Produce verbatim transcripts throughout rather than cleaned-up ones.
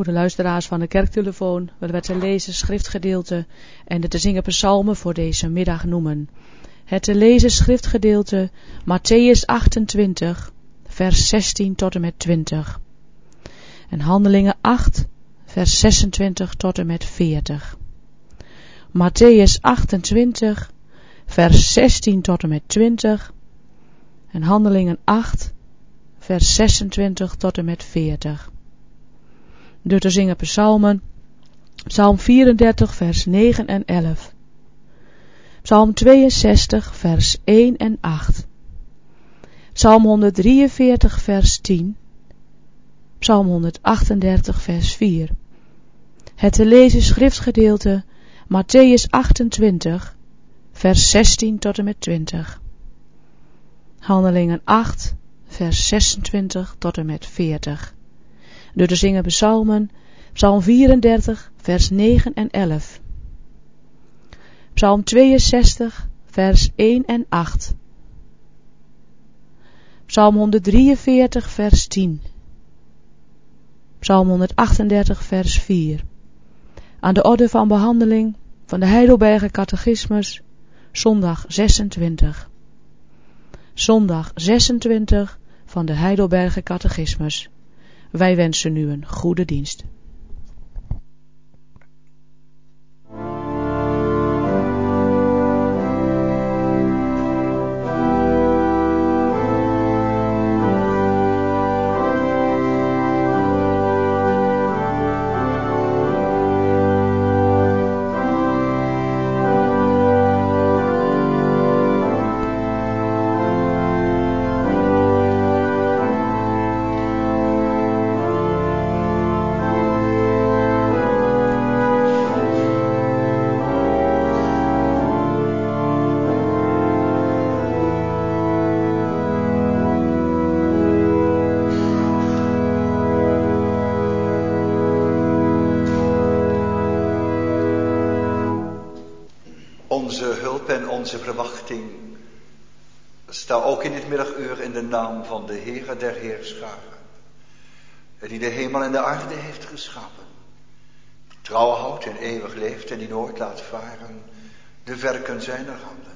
Voor de luisteraars van de kerktelefoon willen we te lezen schriftgedeelte en de te zingen psalmen voor deze middag noemen. Het te lezen schriftgedeelte Mattheüs achtentwintig, vers zestien tot en met twintig. En Handelingen acht, vers zesentwintig tot en met veertig. Mattheüs achtentwintig, vers zestien tot en met twintig. En Handelingen acht, vers zesentwintig tot en met veertig. De te zingen psalmen, psalm vierendertig, vers negen en elf. Psalm tweeënzestig, vers één en acht. Psalm honderddrieënveertig, vers tien. Psalm honderdachtendertig, vers vier. Het te lezen schriftgedeelte, Mattheüs achtentwintig, vers zestien tot en met twintig. Handelingen acht, vers zesentwintig tot en met veertig. De te zingen psalmen, psalm vierendertig, vers negen en elf. Psalm tweeënzestig, vers één en acht. Psalm honderddrieënveertig, vers tien. Psalm honderdachtendertig, vers vier. Aan de orde van behandeling van de Heidelberger Catechismus, zondag zesentwintig. Zondag zesentwintig van de Heidelberger Catechismus. Wij wensen u een goede dienst. Onze verwachting staat ook in dit middaguur in de naam van de Heere der Heerscharen, die de hemel en de aarde heeft geschapen, die trouw houdt en eeuwig leeft en die nooit laat varen de werken zijner handen.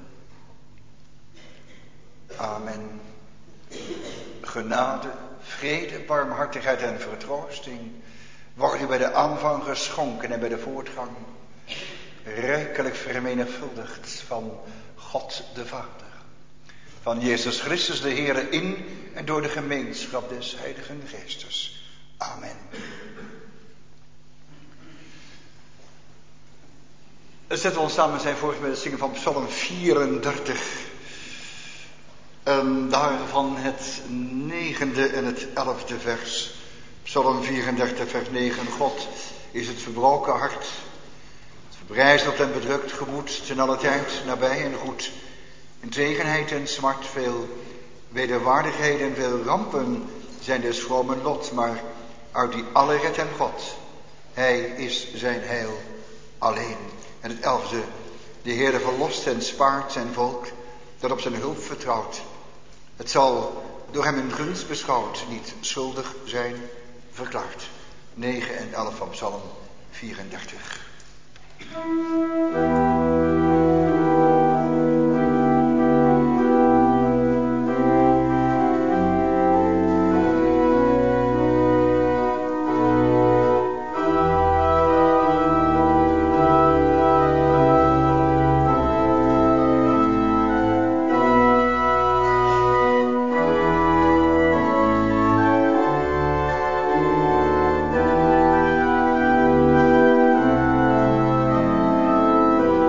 Amen. Genade, vrede, barmhartigheid en vertroosting worden bij de aanvang geschonken en bij de voortgang rijkelijk vermenigvuldigd van God de Vader, van Jezus Christus de Heere in en door de gemeenschap des Heiligen Geestes. Amen. Zetten we ons samen zijn voor met het zingen van Psalm vierendertig. En daarvan het negende en het elfde vers. Psalm vierendertig, vers negen. God is het verbroken hart, verbrijzeld en bedrukt gemoed, ten alle tijd nabij en goed. In tegenheid en smart veel wederwaardigheden en veel rampen zijn des vromen lot, maar uit die alle redt hem God. Hij is zijn heil alleen. En het elfde, de Heere verlost en spaart zijn volk dat op zijn hulp vertrouwt. Het zal door hem in gunst beschouwd niet schuldig zijn verklaard. negen en elf van Psalm vierendertig. Thank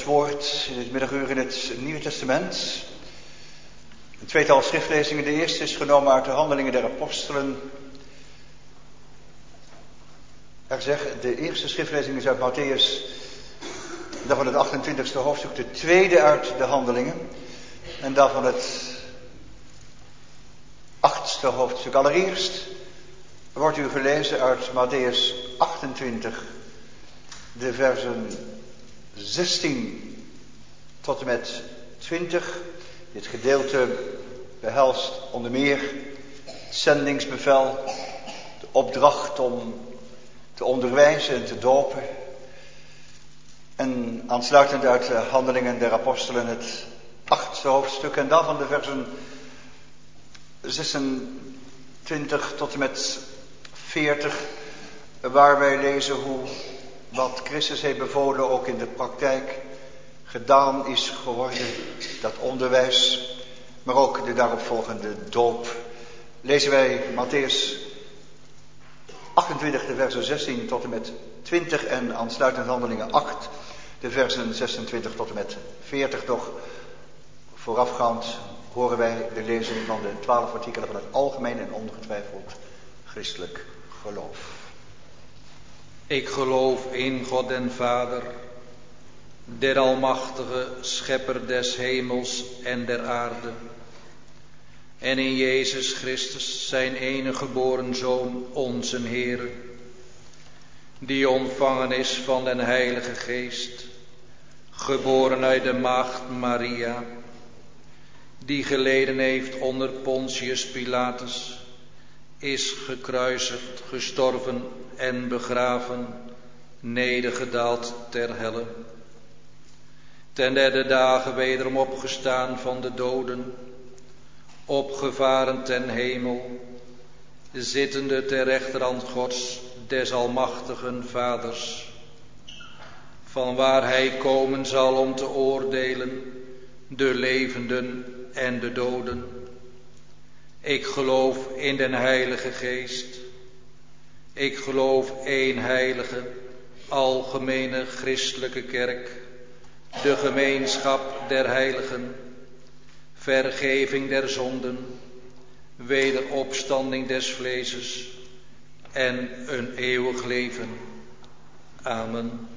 woord in dit middaguur in het Nieuwe Testament. Een tweetal schriftlezingen. De eerste is genomen uit de Handelingen der Apostelen. Er zegt, de eerste schriftlezing is uit Matthäus, daarvan het achtentwintigste hoofdstuk. De tweede uit de Handelingen. En daarvan het achtste hoofdstuk. Allereerst wordt u gelezen uit Matthäus achtentwintig, de versen zestien tot en met twintig. Dit gedeelte behelst onder meer het zendingsbevel, de opdracht om te onderwijzen en te dopen. En aansluitend uit de Handelingen der Apostelen het achtste hoofdstuk en daarvan de versen zesentwintig tot en met veertig, waar wij lezen hoe wat Christus heeft bevolen ook in de praktijk gedaan is geworden, dat onderwijs, maar ook de daaropvolgende doop. Lezen wij Matthäus achtentwintig, de versen zestien tot en met twintig en aansluitend Handelingen acht, de versen zesentwintig tot en met veertig. Doch voorafgaand horen wij de lezing van de twaalf artikelen van het algemeen en ongetwijfeld christelijk geloof. Ik geloof in God den Vader, der almachtige schepper des hemels en der aarde, en in Jezus Christus, zijn enige geboren Zoon, onze Heere, die ontvangen is van den Heilige Geest, geboren uit de maagd Maria, die geleden heeft onder Pontius Pilatus, is gekruisigd, gestorven en begraven, nedergedaald ter helle. Ten derde dagen wederom opgestaan van de doden, opgevaren ten hemel, zittende ter rechterhand Gods, des almachtigen Vaders, van waar hij komen zal om te oordelen de levenden en de doden. Ik geloof in den Heilige Geest. Ik geloof één heilige, algemene christelijke kerk, de gemeenschap der heiligen, vergeving der zonden, wederopstanding des vleeses en een eeuwig leven. Amen.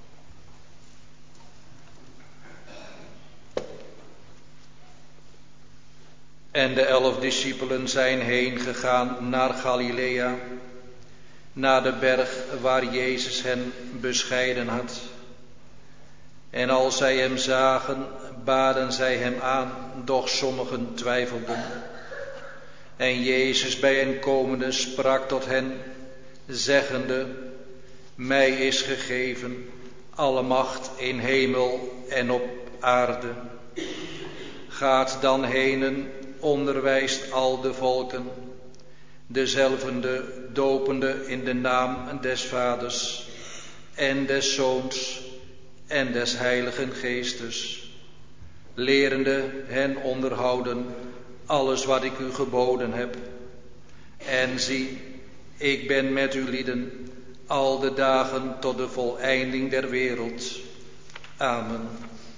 En de elf discipelen zijn heen gegaan naar Galilea, naar de berg waar Jezus hen bescheiden had. En als zij hem zagen, baden zij hem aan, doch sommigen twijfelden. En Jezus bij hen komende sprak tot hen, zeggende, mij is gegeven alle macht in hemel en op aarde. Gaat dan henen, onderwijst al de volken, dezelfde dopende in de naam des Vaders en des Zoons en des Heiligen Geestes, lerende hen onderhouden alles wat ik u geboden heb. En zie, ik ben met u lieden al de dagen tot de voleinding der wereld. Amen.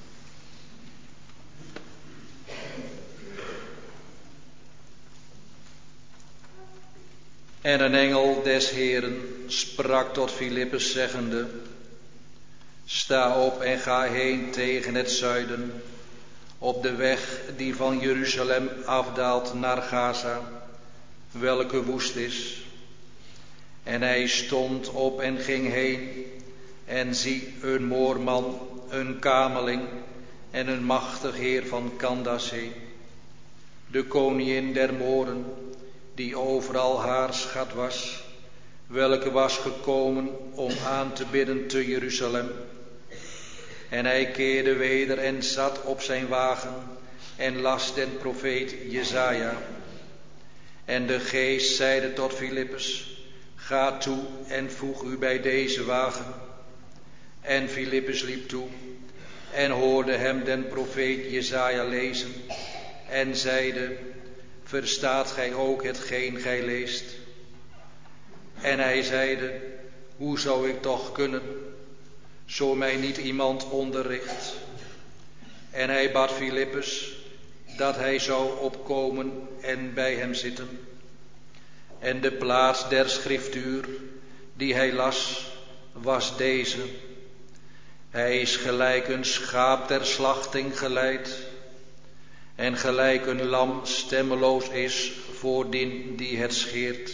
En een engel des Heeren sprak tot Filippus zeggende, sta op en ga heen tegen het zuiden, op de weg die van Jeruzalem afdaalt naar Gaza, welke woest is. En hij stond op en ging heen, en zie, een moorman, een kameling en een machtig heer van Candace, de koningin der Mooren, die overal haar schat was, welke was gekomen om aan te bidden te Jeruzalem. En hij keerde weder en zat op zijn wagen en las den profeet Jesaja. En de geest zeide tot Filippus, ga toe en voeg u bij deze wagen. En Filippus liep toe en hoorde hem den profeet Jesaja lezen en zeide, verstaat gij ook hetgeen gij leest? En hij zeide, hoe zou ik toch kunnen, zo mij niet iemand onderricht. En hij bad Filippus dat hij zou opkomen en bij hem zitten. En de plaats der schriftuur die hij las, was deze. Hij is gelijk een schaap ter slachting geleid, en gelijk een lam stemmeloos is voor dien die het scheert.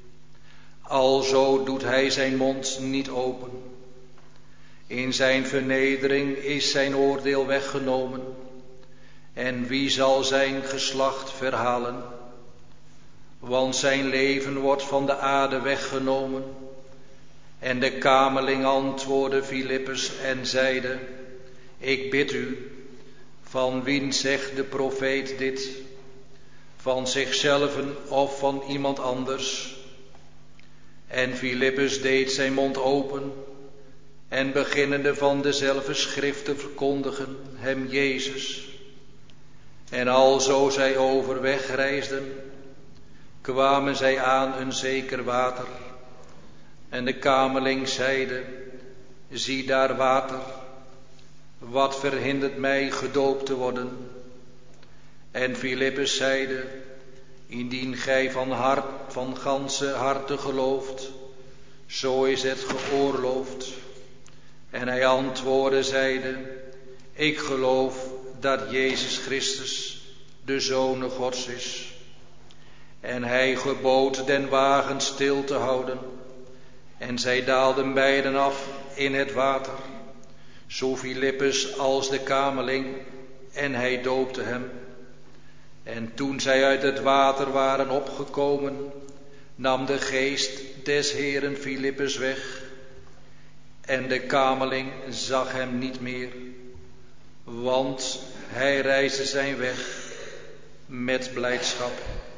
Alzo doet hij zijn mond niet open. In zijn vernedering is zijn oordeel weggenomen. En wie zal zijn geslacht verhalen? Want zijn leven wordt van de aarde weggenomen. En de kamerling antwoordde Filippus en zeide: Ik bid u, van wien zegt de profeet dit? Van zichzelven of van iemand anders? En Filippus deed zijn mond open en beginnende van dezelfde schrift te verkondigen, hem Jezus. En alzo zij overweg reisden, kwamen zij aan een zeker water. En de kamerling zeide: Zie daar water, wat verhindert mij gedoopt te worden? En Filippus zeide: Indien gij van hart, van ganse harte gelooft, zo is het geoorloofd. En hij antwoordde zeide: Ik geloof dat Jezus Christus de Zoon Gods is. En hij gebood den wagen stil te houden. En zij daalden beiden af in het water, zo Filippus als de kamerling, en hij doopte hem. En toen zij uit het water waren opgekomen, nam de geest des Heeren Filippus weg. En de kamerling zag hem niet meer, want hij reisde zijn weg met blijdschap.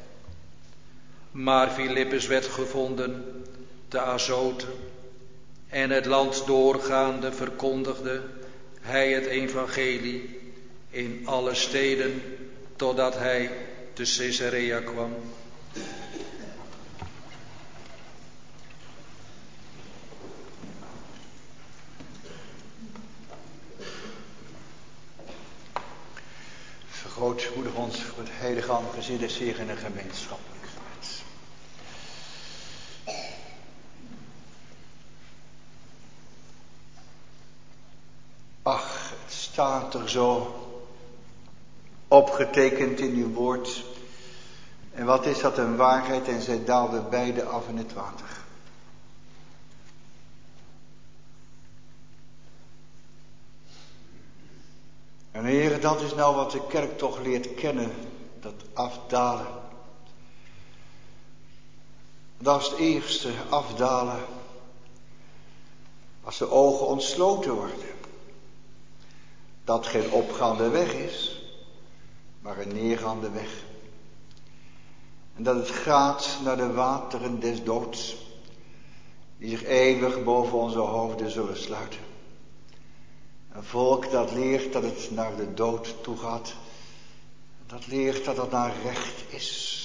Maar Filippus werd gevonden te Azote, en het land doorgaande verkondigde hij het evangelie in alle steden, totdat hij te Caesarea kwam. Vergroot moedig ons voor het heilige aangezicht des Heeren in de gemeenschappelijk gebed. Ach, het staat er zo opgetekend in uw woord. En wat is dat een waarheid? En zij daalden beide af in het water. En heren, dat is nou wat de kerk toch leert kennen, dat afdalen. Dat is het eerste, afdalen. Als de ogen ontsloten worden. Dat geen opgaande weg is, maar een neergaande weg. En dat het gaat naar de wateren des doods, die zich eeuwig boven onze hoofden zullen sluiten. Een volk dat leert dat het naar de dood toe gaat, dat leert dat het naar recht is.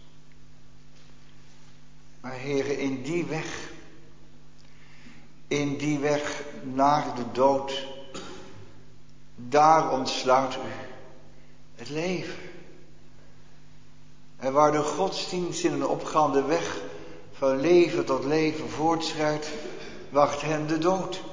Maar heren, in die weg, in die weg naar de dood, daar ontsluit u het leven. En waar de godsdienst in een opgaande weg van leven tot leven voortschrijdt, wacht hen de dood.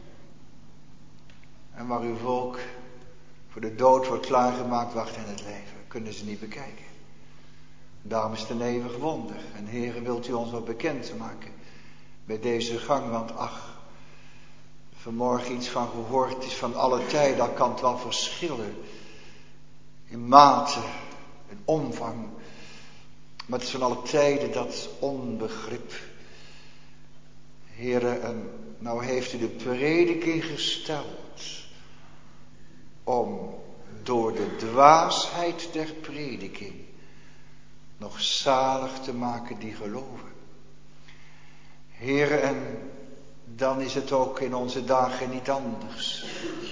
En waar uw volk voor de dood wordt klaargemaakt, wacht hen het leven. Kunnen ze niet bekijken. Daarom is het een eeuwig wonder. En Heere, wilt u ons wat bekend maken bij deze gang, want ach, vanmorgen iets van gehoord is van alle tijden, dan kan het wel verschillen. In mate, in omvang. Maar het is van alle tijden dat onbegrip. Heere, en nou heeft u de prediking gesteld om door de dwaasheid der prediking nog zalig te maken die geloven. Heere, en dan is het ook in onze dagen niet anders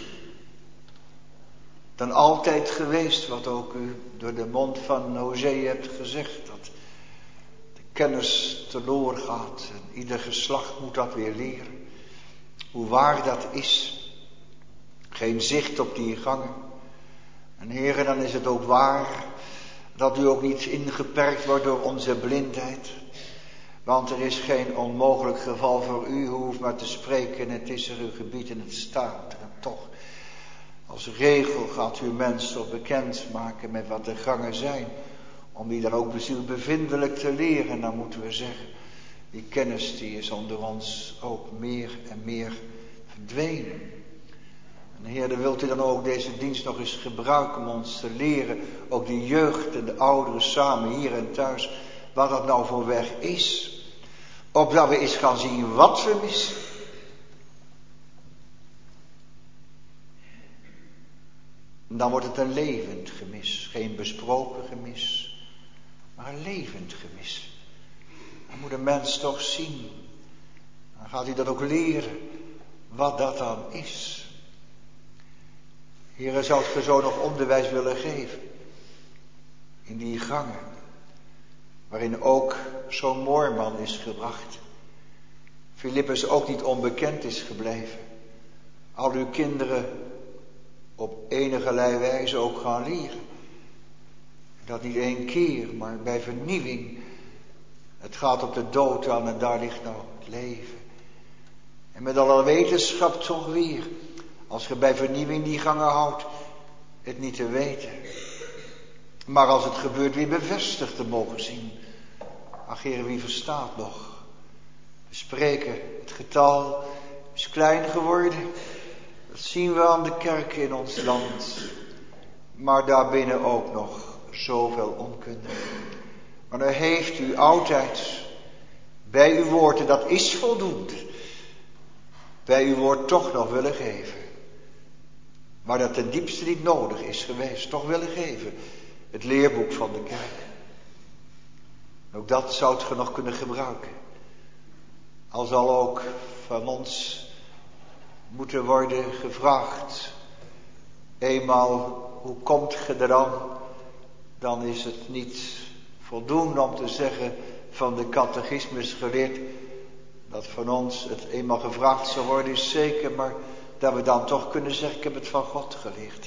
dan altijd geweest, wat ook u door de mond van Hosea hebt gezegd, dat de kennis teloor gaat en ieder geslacht moet dat weer leren. hoe waar dat is. Geen zicht op die gangen. En heren, dan is het ook waar dat u ook niet ingeperkt wordt door onze blindheid. Want er is geen onmogelijk geval voor u. U hoeft maar te spreken, het is er uw gebied en het staat er. En toch, als regel gaat u mensen toch bekend maken met wat de gangen zijn. Om die dan ook bevindelijk te leren. Dan moeten we zeggen, die kennis die is onder ons ook meer en meer verdwenen. En Heer, dan wilt u dan ook deze dienst nog eens gebruiken om ons te leren. Ook de jeugd en de ouderen samen hier en thuis. Wat dat nou voor weg is. Opdat we eens gaan zien wat we missen. En dan wordt het een levend gemis. Geen besproken gemis. Maar een levend gemis. Dan moet een mens toch zien. Dan gaat hij dat ook leren. Wat dat dan is. Heere, zou het zo nog onderwijs willen geven. In die gangen. Waarin ook zo'n moorman is gebracht. Filippus ook niet onbekend is gebleven. Al uw kinderen op enigerlei wijze ook gaan leren. Dat niet één keer, maar bij vernieuwing. Het gaat op de dood aan en daar ligt nou het leven. En met alle wetenschap toch weer. Als je bij vernieuwing die gangen houdt, het niet te weten. Maar als het gebeurt weer bevestigd te mogen zien. Ach Heer, wie verstaat nog? We spreken, het getal is klein geworden. Dat zien we aan de kerken in ons land. Maar daarbinnen ook nog zoveel onkunde. Maar dan heeft u altijd bij uw woord, en dat is voldoende, bij uw woord toch nog willen geven. Waar dat ten diepste niet nodig is geweest, toch willen geven. Het leerboek van de kerk. Ook dat zou het nog kunnen gebruiken. Al zal ook van ons moeten worden gevraagd. Eenmaal, hoe komt je er dan? Dan is het niet voldoende om te zeggen van de catechismus geleerd. Dat van ons het eenmaal gevraagd zal worden is zeker. Maar dat we dan toch kunnen zeggen, ik heb het van God geleerd.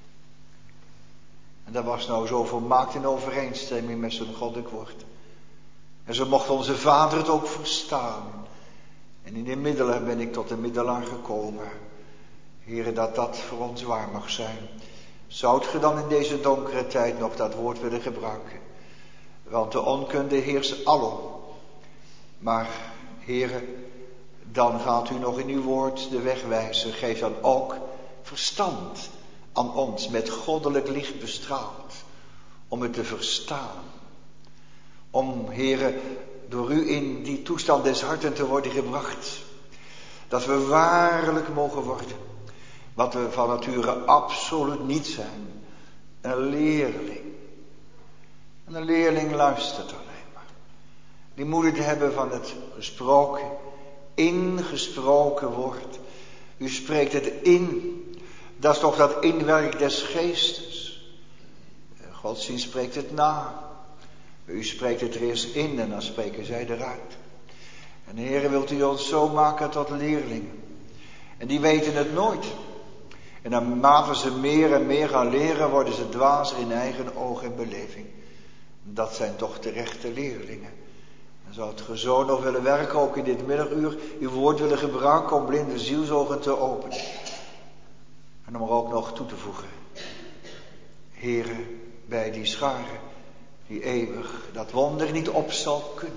En dat was nou zo volmaakt in overeenstemming met zijn goddelijk woord. En zo mocht onze Vader het ook verstaan. En in de middelen ben ik tot de middelaar gekomen. Heere, dat dat voor ons waar mag zijn. Zoudt ge dan in deze donkere tijd nog dat woord willen gebruiken? Want de onkunde heerst alom. Maar, Heere, dan gaat u nog in uw woord de weg wijzen. Geef dan ook verstand aan ons, met goddelijk licht bestraald. Om het te verstaan. Om, Heere, door u in die toestand des harten te worden gebracht. Dat we waarlijk mogen worden. Wat we van nature absoluut niet zijn. Een leerling. En een leerling luistert alleen maar. Die moeder te hebben van het gesproken, ingesproken woord. U spreekt het in. Dat is toch dat inwerk des geestes. Godsdienst spreekt het na. U spreekt het er eerst in en dan spreken zij eruit. En de Heer wilt u ons zo maken tot leerlingen. En die weten het nooit. En naarmate ze meer en meer gaan leren, worden ze dwazer in eigen oog en beleving. Dat zijn toch de rechte leerlingen. En zou het ge zo nog willen werken, ook in dit middaguur, uw woord willen gebruiken om blinde zielsogen te openen. En om er ook nog toe te voegen. Heere, bij die scharen, die eeuwig dat wonder niet op zal kunnen.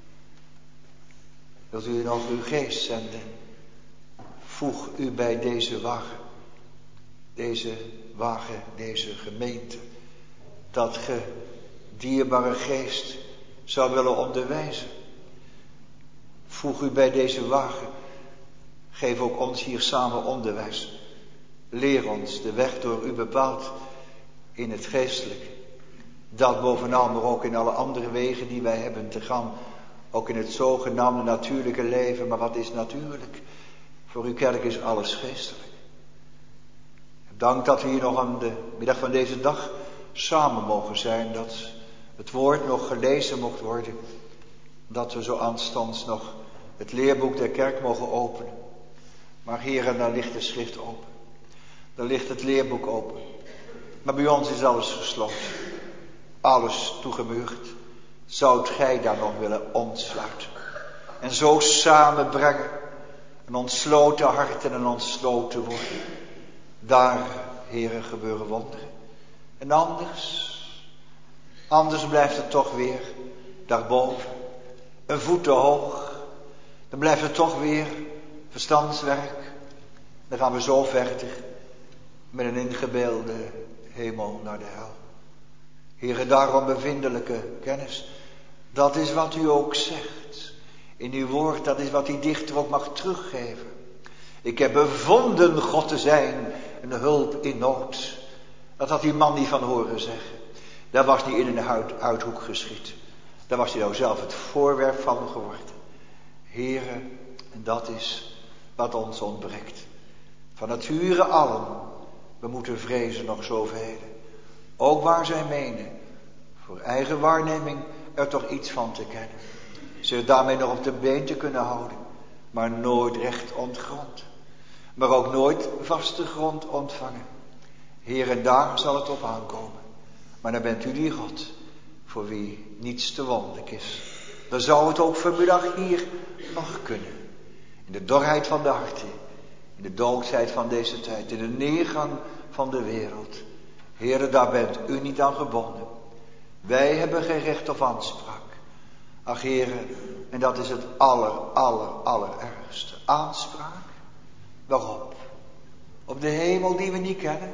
Wilt u nog uw geest zenden? Voeg u bij deze wagen. Deze wagen, deze gemeente. Dat ge dierbare geest zou willen onderwijzen. Voeg u bij deze wagen. Geef ook ons hier samen onderwijs. Leer ons de weg door u bepaald in het geestelijke. Dat bovenal, maar ook in alle andere wegen die wij hebben te gaan. Ook in het zogenaamde natuurlijke leven. Maar wat is natuurlijk? Voor uw kerk is alles geestelijk. Dank dat we hier nog aan de middag van deze dag samen mogen zijn. Dat het woord nog gelezen mocht worden. Dat we zo aanstonds nog het leerboek der kerk mogen openen. Maar heren, daar ligt de schrift open. Daar ligt het leerboek open. Maar bij ons is alles gesloten. Alles toegemuurd. Zoudt gij daar nog willen ontsluiten? En zo samenbrengen. Een ontsloten hart en een ontsloten worden. Daar, heren, gebeuren wonderen. En anders... Anders blijft het toch weer daarboven. Een voet te hoog. Dan blijft het toch weer verstandswerk. Dan gaan we zo verder. Met een ingebeelde hemel naar de hel. Heren, daarom bevindelijke kennis. Dat is wat u ook zegt. In uw woord, dat is wat die dichter ook mag teruggeven. Ik heb bevonden God te zijn. Een hulp in nood. Dat had die man niet van horen zeggen. Daar was hij in een uit, uithoek geschiet. Daar was hij nou zelf het voorwerp van geworden. Heren, en dat is wat ons ontbreekt. Van nature allen. We moeten vrezen nog zoveel. Ook waar zij menen. Voor eigen waarneming er toch iets van te kennen. Zich daarmee nog op de been te kunnen houden. Maar nooit recht ontgrond. Maar ook nooit vaste grond ontvangen. Heer, en daar zal het op aankomen. Maar dan bent u die God, voor wie niets te wonderlijk is. Dan zou het ook vanmiddag hier nog kunnen. In de dorheid van de harten, in de doodsheid van deze tijd, in de neergang van de wereld. Heere, daar bent u niet aan gebonden. Wij hebben geen recht of aanspraak. Ach, Heere, en dat is het aller, aller, allerergste. Aanspraak? Waarop? Op de hemel die we niet kennen?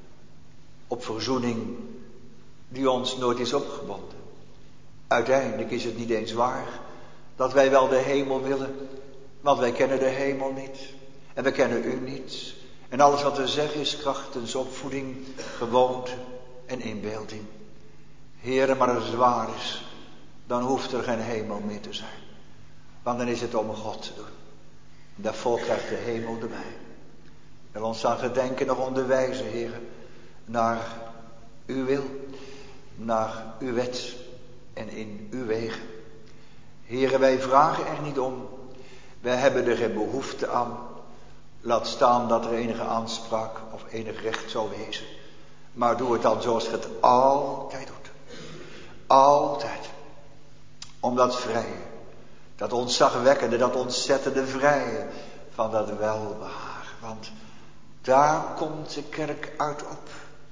Op verzoening die ons nooit is opgebonden. Uiteindelijk is het niet eens waar dat wij wel de hemel willen, want wij kennen de hemel niet. En we kennen u niet. En alles wat we zeggen is krachtens opvoeding, gewoonte en inbeelding. Heere, maar als het waar is, dan hoeft er geen hemel meer te zijn. Want dan is het om God te doen. En dat volk krijgt de hemel erbij. En ons dan gedenken nog onderwijzen, Heere, naar uw wil, naar uw wet en in uw wegen. Heere, wij vragen er niet om. Wij hebben er geen behoefte aan. Laat staan dat er enige aanspraak of enig recht zou wezen. Maar doe het dan zoals je het altijd doet. Altijd. Om dat vrije, dat ontzagwekkende, dat ontzettende vrije van dat welbehagen. Want daar komt de kerk uit op.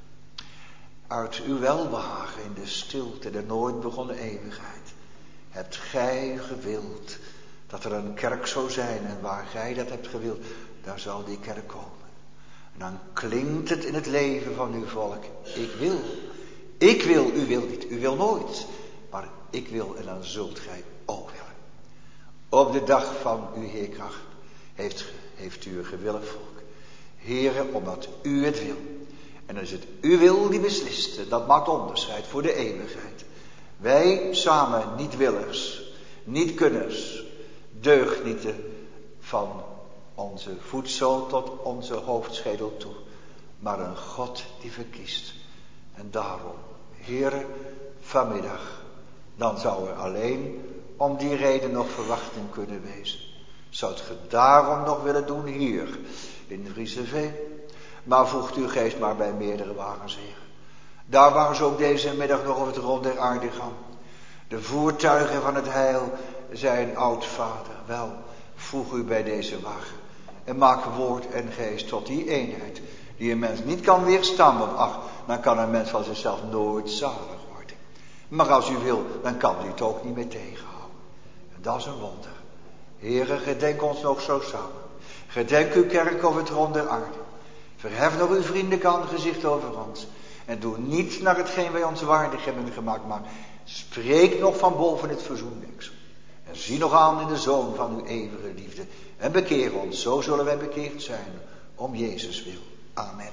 Uit uw welbehagen in de stilte, de nooit begonnen eeuwigheid. Hebt gij gewild dat er een kerk zou zijn en waar gij dat hebt gewild, daar zal die kerk komen. En dan klinkt het in het leven van uw volk. Ik wil, ik wil, u wil niet, u wil nooit. Maar ik wil en dan zult gij ook willen. Op de dag van uw Heerkracht heeft, heeft u een gewillig volk. Heere, omdat u het wil. En dan is het uw wil die beslist. Dat maakt onderscheid voor de eeuwigheid. Wij samen niet willers, niet kunners, deugnieten van onze voedsel tot onze hoofdschedel toe. Maar een God die verkiest. En daarom, Heere, vanmiddag, dan zou er alleen om die reden nog verwachting kunnen wezen. Zou het ge daarom nog willen doen hier in Vriezeveen? Maar voegt uw geest maar bij meerdere wagens, Heer. Daar waar ze ook deze middag nog over het rond der aarde gaan. De voertuigen van het heil zijn oud vader. Wel, voeg u bij deze wagen. En maak woord en geest tot die eenheid. Die een mens niet kan weerstaan. Want ach, dan kan een mens van zichzelf nooit zalig worden. Maar als u wil, dan kan u het ook niet meer tegenhouden. En dat is een wonder. Heere, gedenk ons nog zo samen. Gedenk uw kerk over het rond der aarde. Verhef nog uw vriendelijk aangezicht over ons. En doe niet naar hetgeen wij ons waardig hebben gemaakt. Maar spreek nog van boven het verzoendeksel. En zie nog aan in de Zoon van uw eeuwige liefde. En bekeer ons, zo zullen wij bekeerd zijn. Om Jezus wil. Amen.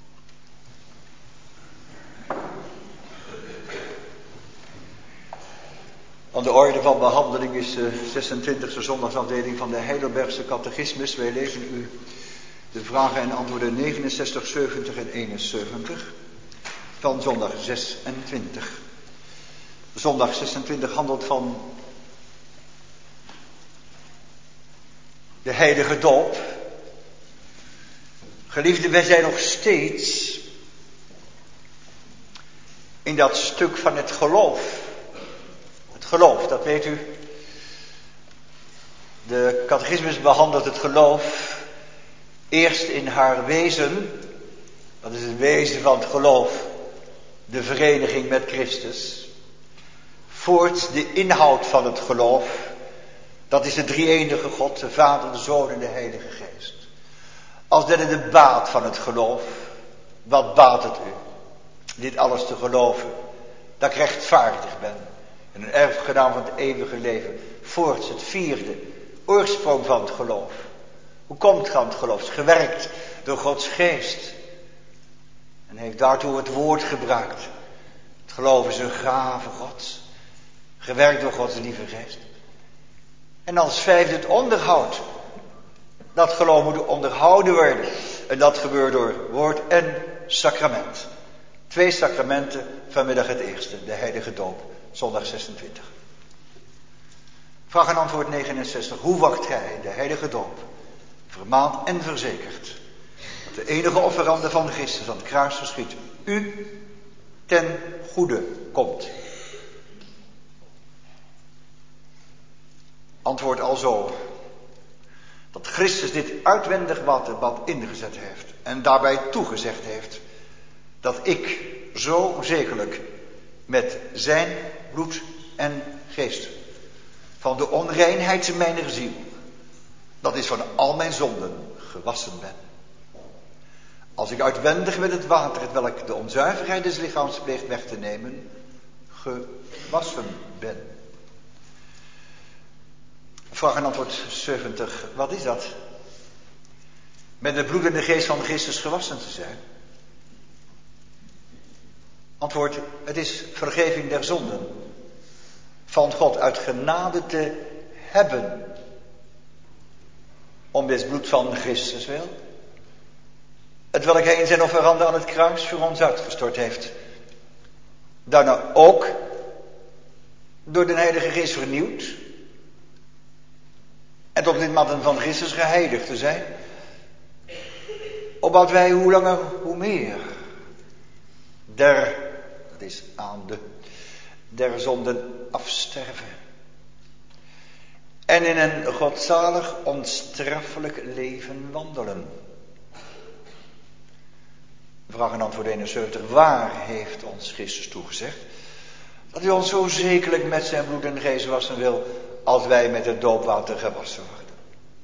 Aan de orde van behandeling is de zesentwintigste zondagsafdeling van de Heidelbergse Catechismus. Wij lezen u de vragen en antwoorden negenenzestig, zeventig en eenenzeventig van zondag zesentwintig. Zondag zesentwintig handelt van de heilige doop. Geliefden, wij zijn nog steeds in dat stuk van het geloof. Het geloof, dat weet u. De catechismus behandelt het geloof eerst in haar wezen. Dat is het wezen van het geloof. De vereniging met Christus. Voorts de inhoud van het geloof. Dat is de drie-enige God, de Vader, de Zoon en de Heilige Geest. Als derde de baat van het geloof. Wat baat het u? Dit alles te geloven. Dat ik rechtvaardig ben. En een erfgenaam van het eeuwige leven. Voorts het vierde. Oorsprong van het geloof. Hoe komt het aan het geloof? Het is gewerkt door Gods Geest. En heeft daartoe het woord gebruikt. Het geloof is een gave Gods. Gewerkt door Gods lieve Geest. En als vijfde het onderhoud. Dat geloof moet onderhouden worden. En dat gebeurt door woord en sacrament. Twee sacramenten, vanmiddag het eerste, de heilige doop, zondag zesentwintig. Vraag en antwoord negenenzestig. Hoe wacht gij de heilige doop? Vermaand en verzekerd. Dat de enige offerande van Christus aan het kruis geschiet. U ten goede komt. Antwoord alzo. Dat Christus dit uitwendig waterbad ingezet heeft. En daarbij toegezegd heeft. Dat ik zo zekerlijk met zijn bloed en geest. Van de onreinheid mijner ziel. Dat is van al mijn zonden gewassen ben. Als ik uitwendig met het water, het welk de onzuiverheid des lichaams pleegt weg te nemen, gewassen ben. Vraag en antwoord zeventig. Wat is dat? Met de bloed en de geest van Christus gewassen te zijn? Antwoord, het is vergeving der zonden. Van God uit genade te hebben. Om dit bloed van Christus wil. Het welk hij in zijn offerande aan het kruis voor ons uitgestort heeft. Daarna ook door de Heilige Geest vernieuwd. En tot lidmaten van Christus geheiligd te zijn. Opdat wij hoe langer hoe meer. Der, dat is aan de, der zonden afsterven. En in een godzalig onstraffelijk leven wandelen. Vraag en antwoord eenenzeventig. Waar heeft ons Christus toegezegd? Dat hij ons zo zekerlijk met zijn bloed en geest wassen wil. Als wij met het doopwater gewassen worden.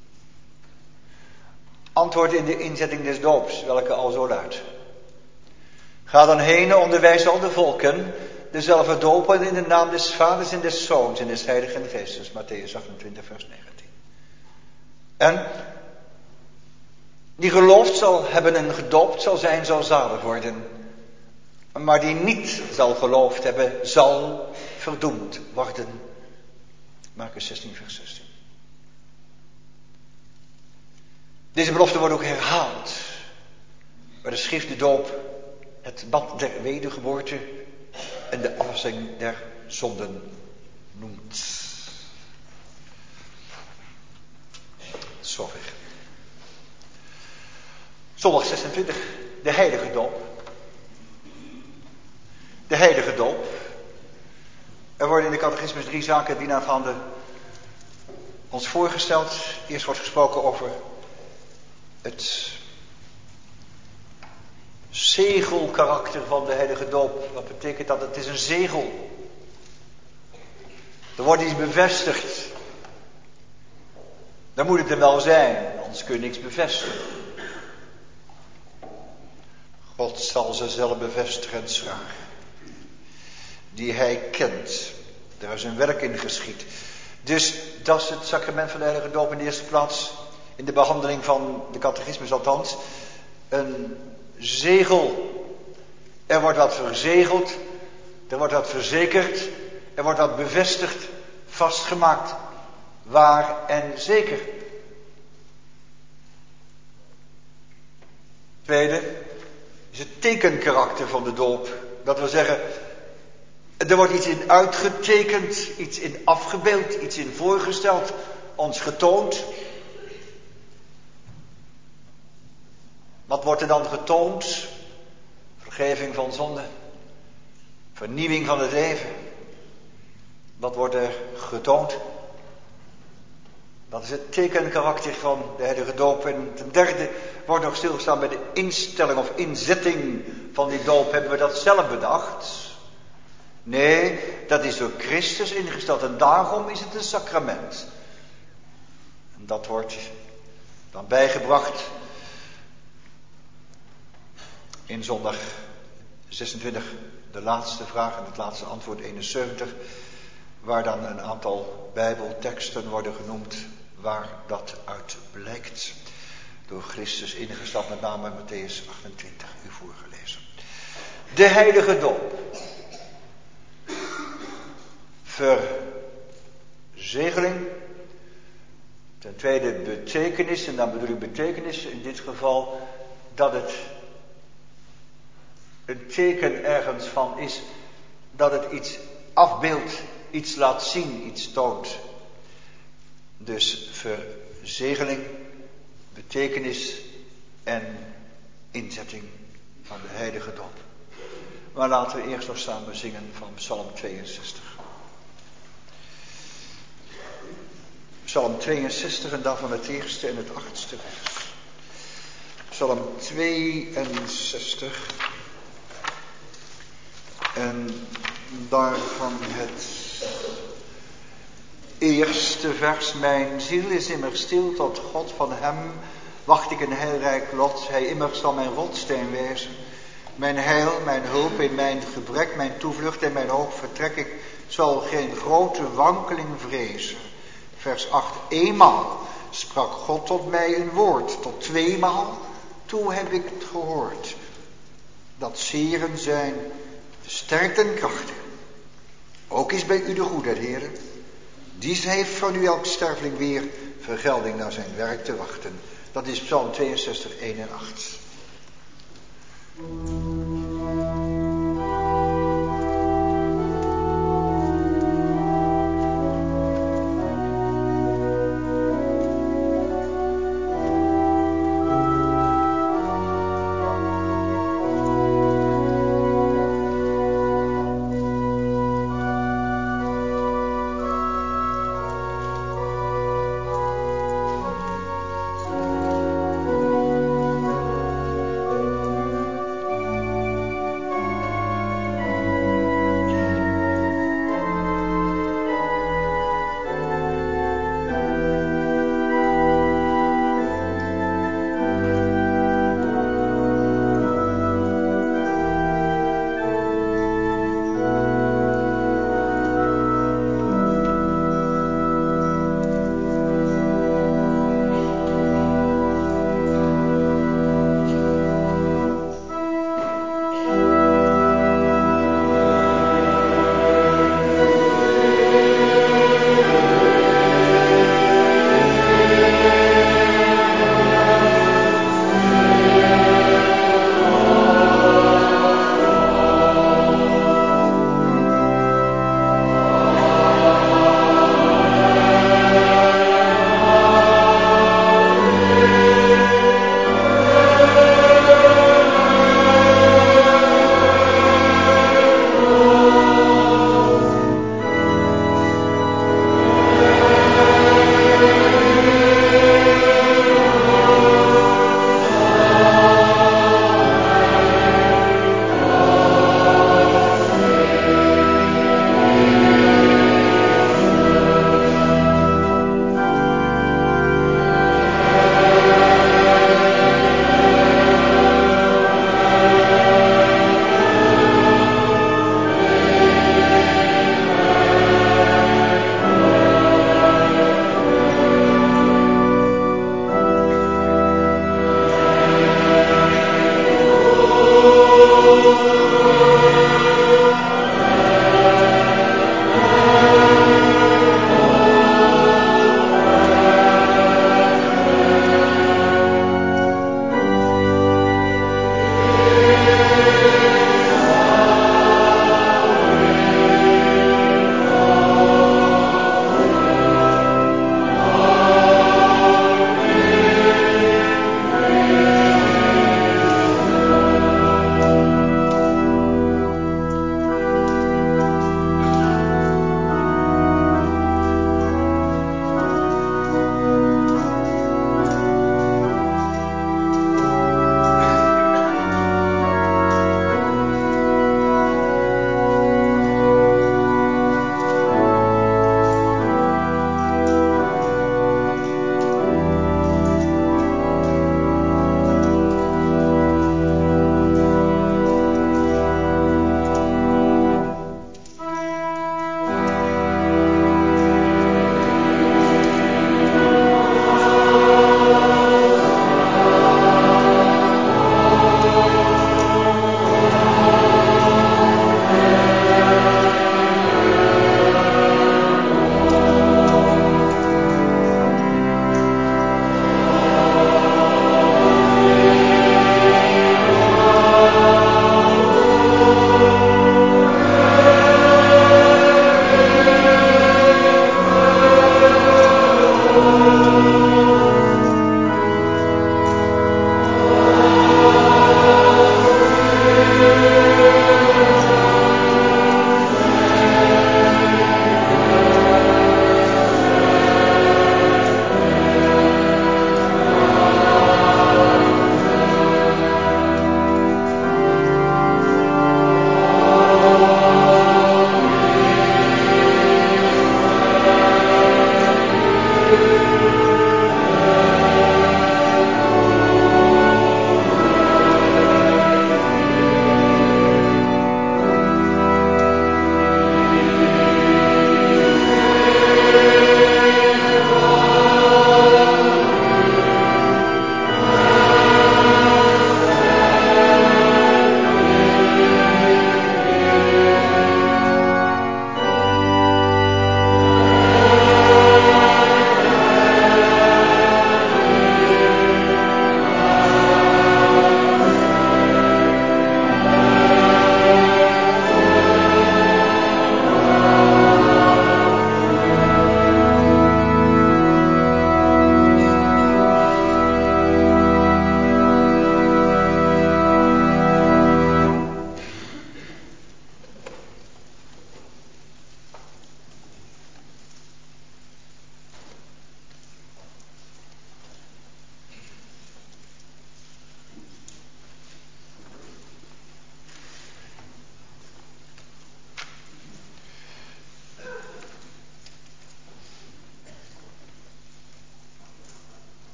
Antwoord in de inzetting des doops. Welke al zo luidt. Ga dan heen, onderwijs al de volken. Dezelfde dopen in de naam des Vaders en des Zoons en des Heiligen Geestes. Matthäus achtentwintig vers negentien. En die geloofd zal hebben en gedoopt zal zijn, zal zalig worden. Maar die niet zal geloofd hebben, zal verdoemd worden. Markus zestien vers zestien. Deze belofte wordt ook herhaald. Waar de schrift de doop, het bad der wedergeboorte en de afwassing der zonden noemt. Zover. Zondag zesentwintig, de heilige doop. De heilige doop. Er worden in de catechismus drie zaken dienaargaande ons voorgesteld. Eerst wordt gesproken over het zegelkarakter van de heilige doop. Wat betekent dat? Het is een zegel. Er wordt iets bevestigd. Dan moet het er wel zijn, anders kun je niks bevestigen. God zal ze zelf bevestigen en schragen. Die hij kent. Daar is een werk in geschied. Dus dat is het sacrament van de heilige doop in de eerste plaats. In de behandeling van de catechismus althans. Een zegel. Er wordt wat verzegeld. Er wordt wat verzekerd. Er wordt wat bevestigd. Vastgemaakt. Waar en zeker. Tweede is het tekenkarakter van de doop. Dat wil zeggen, er wordt iets in uitgetekend, iets in afgebeeld, iets in voorgesteld, ons getoond. Wat wordt er dan getoond? Vergeving van zonde. Vernieuwing van het leven. Wat wordt er getoond? Dat is het tekenkarakter van de heilige doop. En ten derde wordt nog stilgestaan bij de instelling of inzetting van die doop. Hebben we dat zelf bedacht? Nee, dat is door Christus ingesteld en daarom is het een sacrament. En dat wordt dan bijgebracht in zondag zesentwintig, de laatste vraag en het laatste antwoord eenenzeventig, waar dan een aantal bijbelteksten worden genoemd waar dat uit blijkt. Door Christus ingesteld, met name Matthäus achtentwintig, u voorgelezen. De heilige doop. Verzegeling. Ten tweede betekenis, en dan bedoel ik betekenis in dit geval dat het een teken ergens van is, dat het iets afbeeldt, iets laat zien, iets toont. Dus verzegeling, betekenis en inzetting van de heilige doop. Maar laten we eerst nog samen zingen van Psalm tweeënzestig. Psalm tweeënzestig en daarvan het eerste en het achtste vers. Psalm tweeënzestig en daarvan het eerste vers. Mijn ziel is immer stil tot God, van hem wacht ik een heilrijk lot. Hij immer zal mijn rotsteen wezen. Mijn heil, mijn hulp in mijn gebrek, mijn toevlucht en mijn hoop vertrek ik, zal geen grote wankeling vrezen. Vers acht. Eenmaal sprak God tot mij een woord, tot tweemaal, toen heb ik het gehoord. Dat zeren zijn de sterkte en krachten. Ook is bij u de goedheid, Heere. Die heeft van u elk sterveling weer vergelding naar zijn werk te wachten. Dat is Psalm tweeënzestig, één en acht.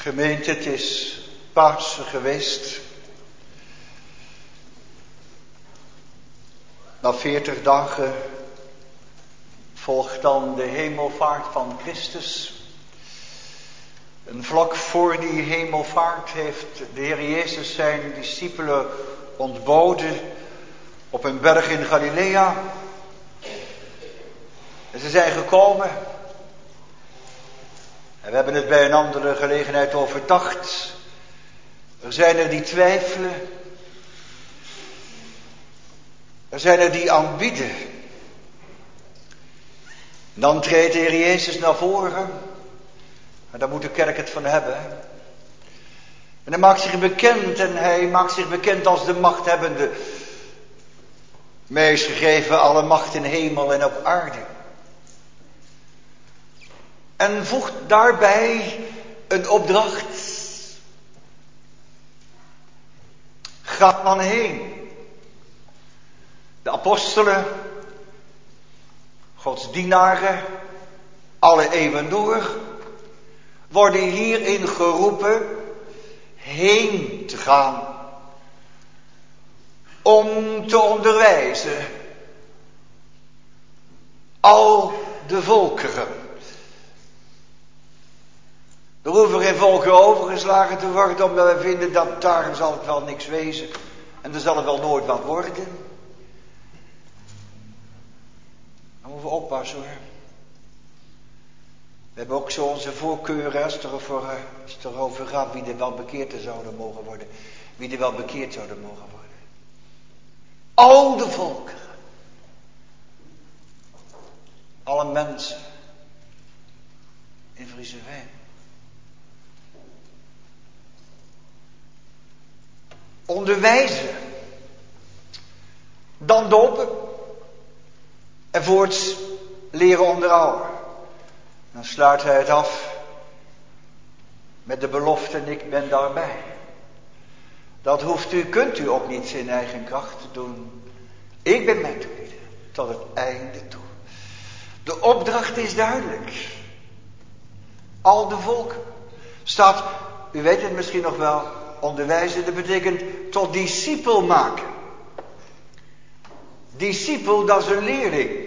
Gemeente, het is Pasen geweest. Na veertig dagen volgt dan de hemelvaart van Christus. En vlak voor die hemelvaart heeft de Heer Jezus zijn discipelen ontboden op een berg in Galilea. En ze zijn gekomen. En we hebben het bij een andere gelegenheid overdacht. Er zijn er die twijfelen. Er zijn er die aanbieden. Dan treedt de Heer Jezus naar voren. En daar moet de kerk het van hebben. En hij maakt zich bekend. En hij maakt zich bekend als de machthebbende. Mij is gegeven alle macht in hemel en op aarde. En voegt daarbij een opdracht. Gaat dan heen. De apostelen, Gods dienaren, alle eeuwen door, worden hierin geroepen heen te gaan. Om te onderwijzen al de volkeren. Er hoeven geen volkeren overgeslagen te worden, omdat we vinden dat daar zal het wel niks wezen. En er zal het wel nooit wat worden. Dan moeten we oppassen hoor. We hebben ook zo onze voorkeuren als het erover, als het erover gaat wie er wel bekeerd zouden mogen worden. Wie er wel bekeerd zouden mogen worden. Al de volkeren. Alle mensen. In Frieseveen. Onderwijzen. Dan dopen. En voorts leren onderhouden. Dan sluit hij het af met de belofte: ik ben daarbij. Dat hoeft u, kunt u ook niet in eigen kracht te doen. Ik ben met u tot het einde toe. De opdracht is duidelijk. Al de volken. Staat, u weet het misschien nog wel, onderwijzen, dat betekent tot discipel maken. Discipel, dat is een leerling.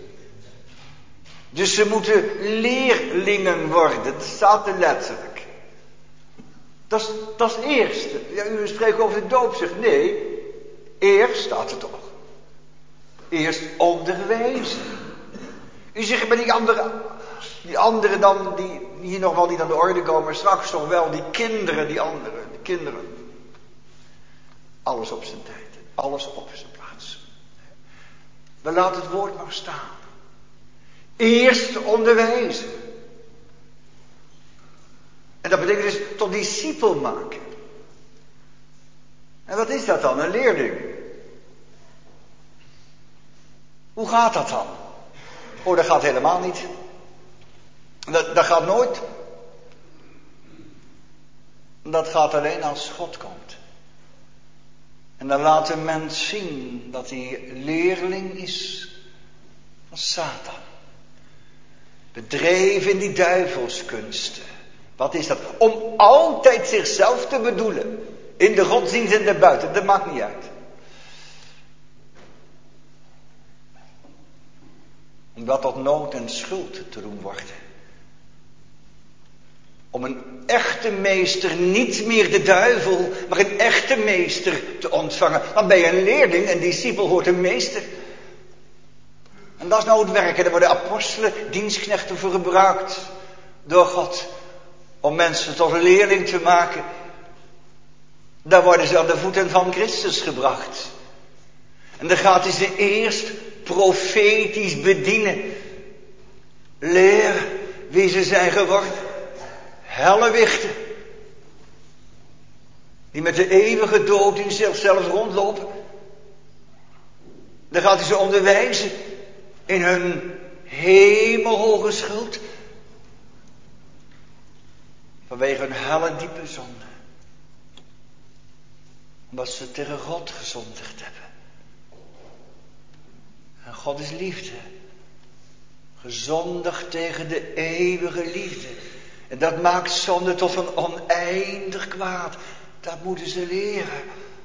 Dus ze moeten leerlingen worden. Dat staat er letterlijk. Dat is, dat is het eerste. Ja, u spreekt over de doop, zegt nee. Eerst staat er toch. Eerst onderwijzen. U zegt, maar die andere, die anderen dan, die hier nog wel niet aan de orde komen, straks nog wel, die kinderen, die anderen, die kinderen. Alles op zijn tijd. Alles op zijn plaats. We laten het woord maar staan. Eerst onderwijzen. En dat betekent dus tot discipel maken. En wat is dat dan? Een leerling. Hoe gaat dat dan? Oh, dat gaat helemaal niet. Dat, dat gaat nooit. Dat gaat alleen als God komt. En dan laat een mens zien dat hij leerling is van Satan. Bedreven in die duivelskunsten. Wat is dat? Om altijd zichzelf te bedoelen. In de godsdienst en daarbuiten. Dat maakt niet uit. Om dat tot nood en schuld te doen worden. Om een echte meester, niet meer de duivel, maar een echte meester te ontvangen. Dan ben je een leerling, een discipel hoort een meester. En dat is nou het werken. Daar worden apostelen, dienstknechten voor gebruikt. Door God. Om mensen tot een leerling te maken. Daar worden ze aan de voeten van Christus gebracht. En dan gaat hij ze eerst profetisch bedienen. Leer wie ze zijn geworden. Hellewichten. Die met de eeuwige dood in zichzelf rondlopen. Dan gaat hij ze onderwijzen. In hun hemelhoge schuld. Vanwege hun hellendiepe zonde. Omdat ze tegen God gezondigd hebben. En God is liefde. Gezondigd tegen de eeuwige liefde. En dat maakt zonde tot een oneindig kwaad. Dat moeten ze leren.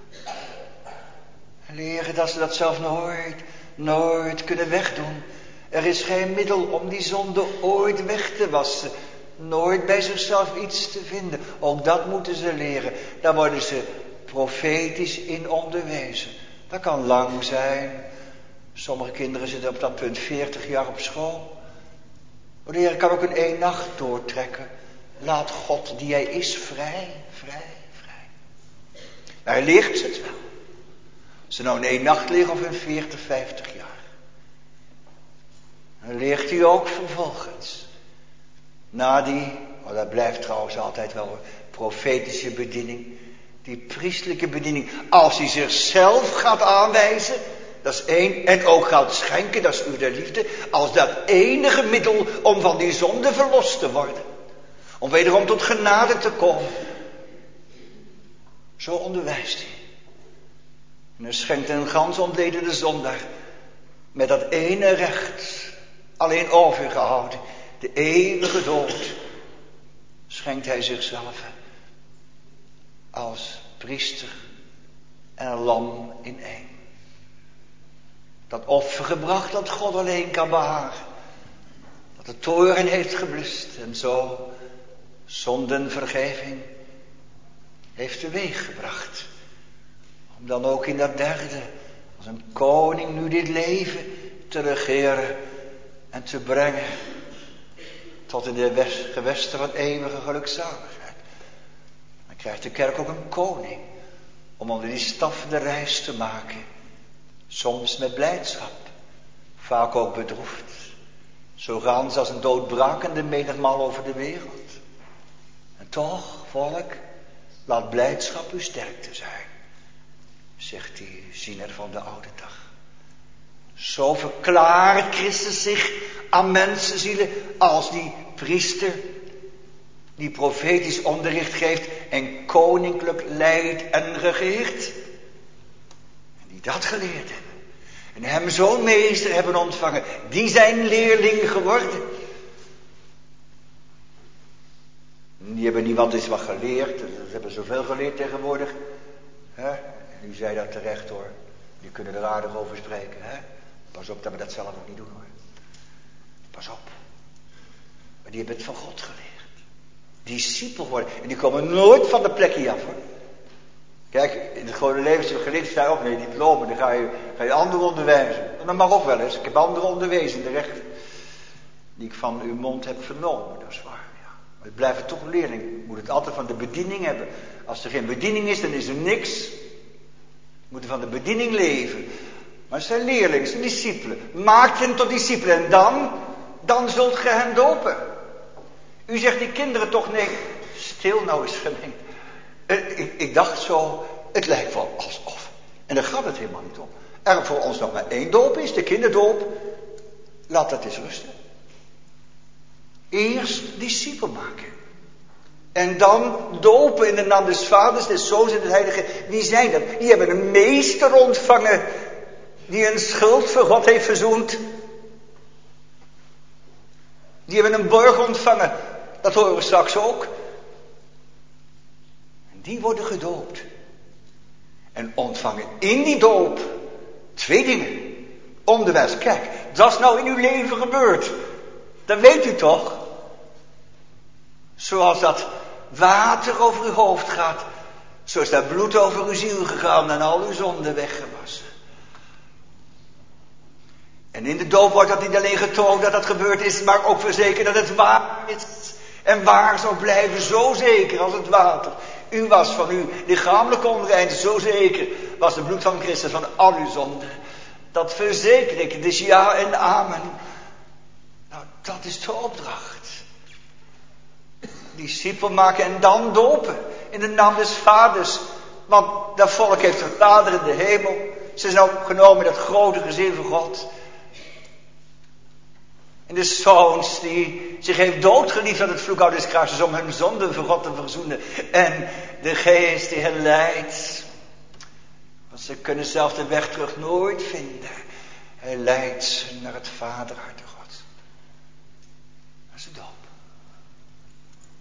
Leren dat ze dat zelf nooit, nooit kunnen wegdoen. Er is geen middel om die zonde ooit weg te wassen. Nooit bij zichzelf iets te vinden. Ook dat moeten ze leren. Daar worden ze profetisch in onderwezen. Dat kan lang zijn. Sommige kinderen zitten op dat punt veertig jaar op school. Maar de Heer kan ook in één nacht doortrekken. Laat God die Hij is vrij, vrij, vrij. Maar Hij leert het wel. Of ze nou in één nacht liggen of in veertig, vijftig jaar. Dan leert hij ook vervolgens. Na die, oh dat blijft trouwens altijd wel een profetische bediening. Die priestelijke bediening. Als hij zichzelf gaat aanwijzen. Dat is één. En ook gaat schenken. Dat is u de liefde. Als dat enige middel om van die zonde verlost te worden. Om wederom tot genade te komen. Zo onderwijst hij. En hij schenkt een gans ontledende zondaar. Met dat ene recht. Alleen overgehouden. De eeuwige dood. Schenkt hij zichzelf. Als priester en lam in één. Dat offer gebracht dat God alleen kan behagen. Dat de toorn heeft geblust en zo zondenvergeving heeft teweeggebracht. Om dan ook in dat derde, als een koning nu dit leven te regeren en te brengen tot in de gewesten van eeuwige gelukzaligheid. Dan krijgt de kerk ook een koning om onder die staf de reis te maken. Soms met blijdschap, vaak ook bedroefd. Zo gaan ze als een doodbrakende menigmaal over de wereld. En toch, volk, laat blijdschap uw sterkte zijn, zegt die ziener van de oude dag. Zo verklaart Christus zich aan mensenzielen als die priester die profetisch onderricht geeft en koninklijk leidt en regeert. En die dat geleerd hebben. En hem zo'n meester hebben ontvangen. Die zijn leerling geworden. Die hebben niet wat is wat geleerd. Ze hebben zoveel geleerd tegenwoordig. Hè? En u zei dat terecht hoor. Die kunnen er aardig over spreken. Hè? Pas op dat we dat zelf ook niet doen hoor. Pas op. Maar die hebben het van God geleerd. Discipel worden. En die komen nooit van de plekje af hoor. Kijk, in het gewone leven is het geleerd, sta je op, nee, diploma, dan ga je, ga je anderen onderwijzen. En dat mag ook wel eens. Ik heb anderen onderwezen, de recht die ik van uw mond heb vernomen, dat is waar. Ja. Maar het blijven toch leerling. Je moet het altijd van de bediening hebben. Als er geen bediening is, dan is er niks. We moeten van de bediening leven. Maar het zijn leerlingen, het zijn discipelen. Maak hen tot discipelen en dan, dan zult ge hen dopen. U zegt die kinderen toch, nee, stil nou eens gemeen. Ik, ik dacht zo, het lijkt wel alsof. En daar gaat het helemaal niet om. Er voor ons nog maar één doop is, de kinderdoop. Laat dat eens rusten. Eerst discipel maken. En dan dopen in de naam des Vaders, des Zoons en des Heiligen. Wie zijn dat? Die hebben een meester ontvangen. Die een schuld voor God heeft verzoend. Die hebben een borg ontvangen. Dat horen we straks ook. Die worden gedoopt. En ontvangen in die doop twee dingen. Onderwijs. Kijk, dat is nou in uw leven gebeurd. Dat weet u toch? Zoals dat water over uw hoofd gaat. Zo is dat bloed over uw ziel gegaan en al uw zonden weggewassen. En in de doop wordt dat niet alleen getoond dat dat gebeurd is, maar ook verzekerd dat het waar is. En waar zal blijven, zo zeker als het water. U was van uw lichamelijke onrein, zo zeker was het bloed van Christus van al uw zonden. Dat verzeker ik, dus ja en amen. Nou, dat is de opdracht. Discipel maken en dan dopen. In de naam des Vaders. Want dat volk heeft een Vader in de hemel. Ze zijn opgenomen in dat grote gezin van God. En de Zoons die zich heeft doodgeliefd aan het vloekhout des kruises om hun zonden voor God te verzoenen. En de Geest die hen leidt. Want ze kunnen zelf de weg terug nooit vinden. Hij leidt ze naar het vaderhart God. Dat is de doop.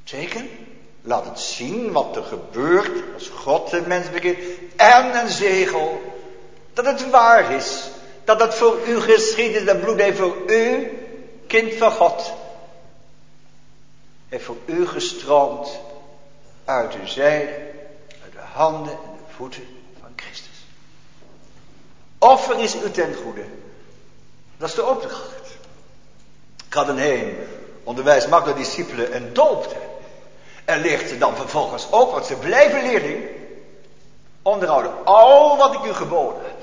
Teken, laat het zien wat er gebeurt als God de mens begeeft. En een zegel, dat het waar is. Dat het voor u geschied is, dat bloed heeft voor u, kind van God. Heeft voor u gestroomd uit de zijde, uit de handen en de voeten van Christus. Offer is u ten goede. Dat is de opdracht. Ik had een heen, onderwijs maakt de discipelen en doopte. En leert ze dan vervolgens ook, want ze blijven leerling, onderhouden al wat ik u geboden heb.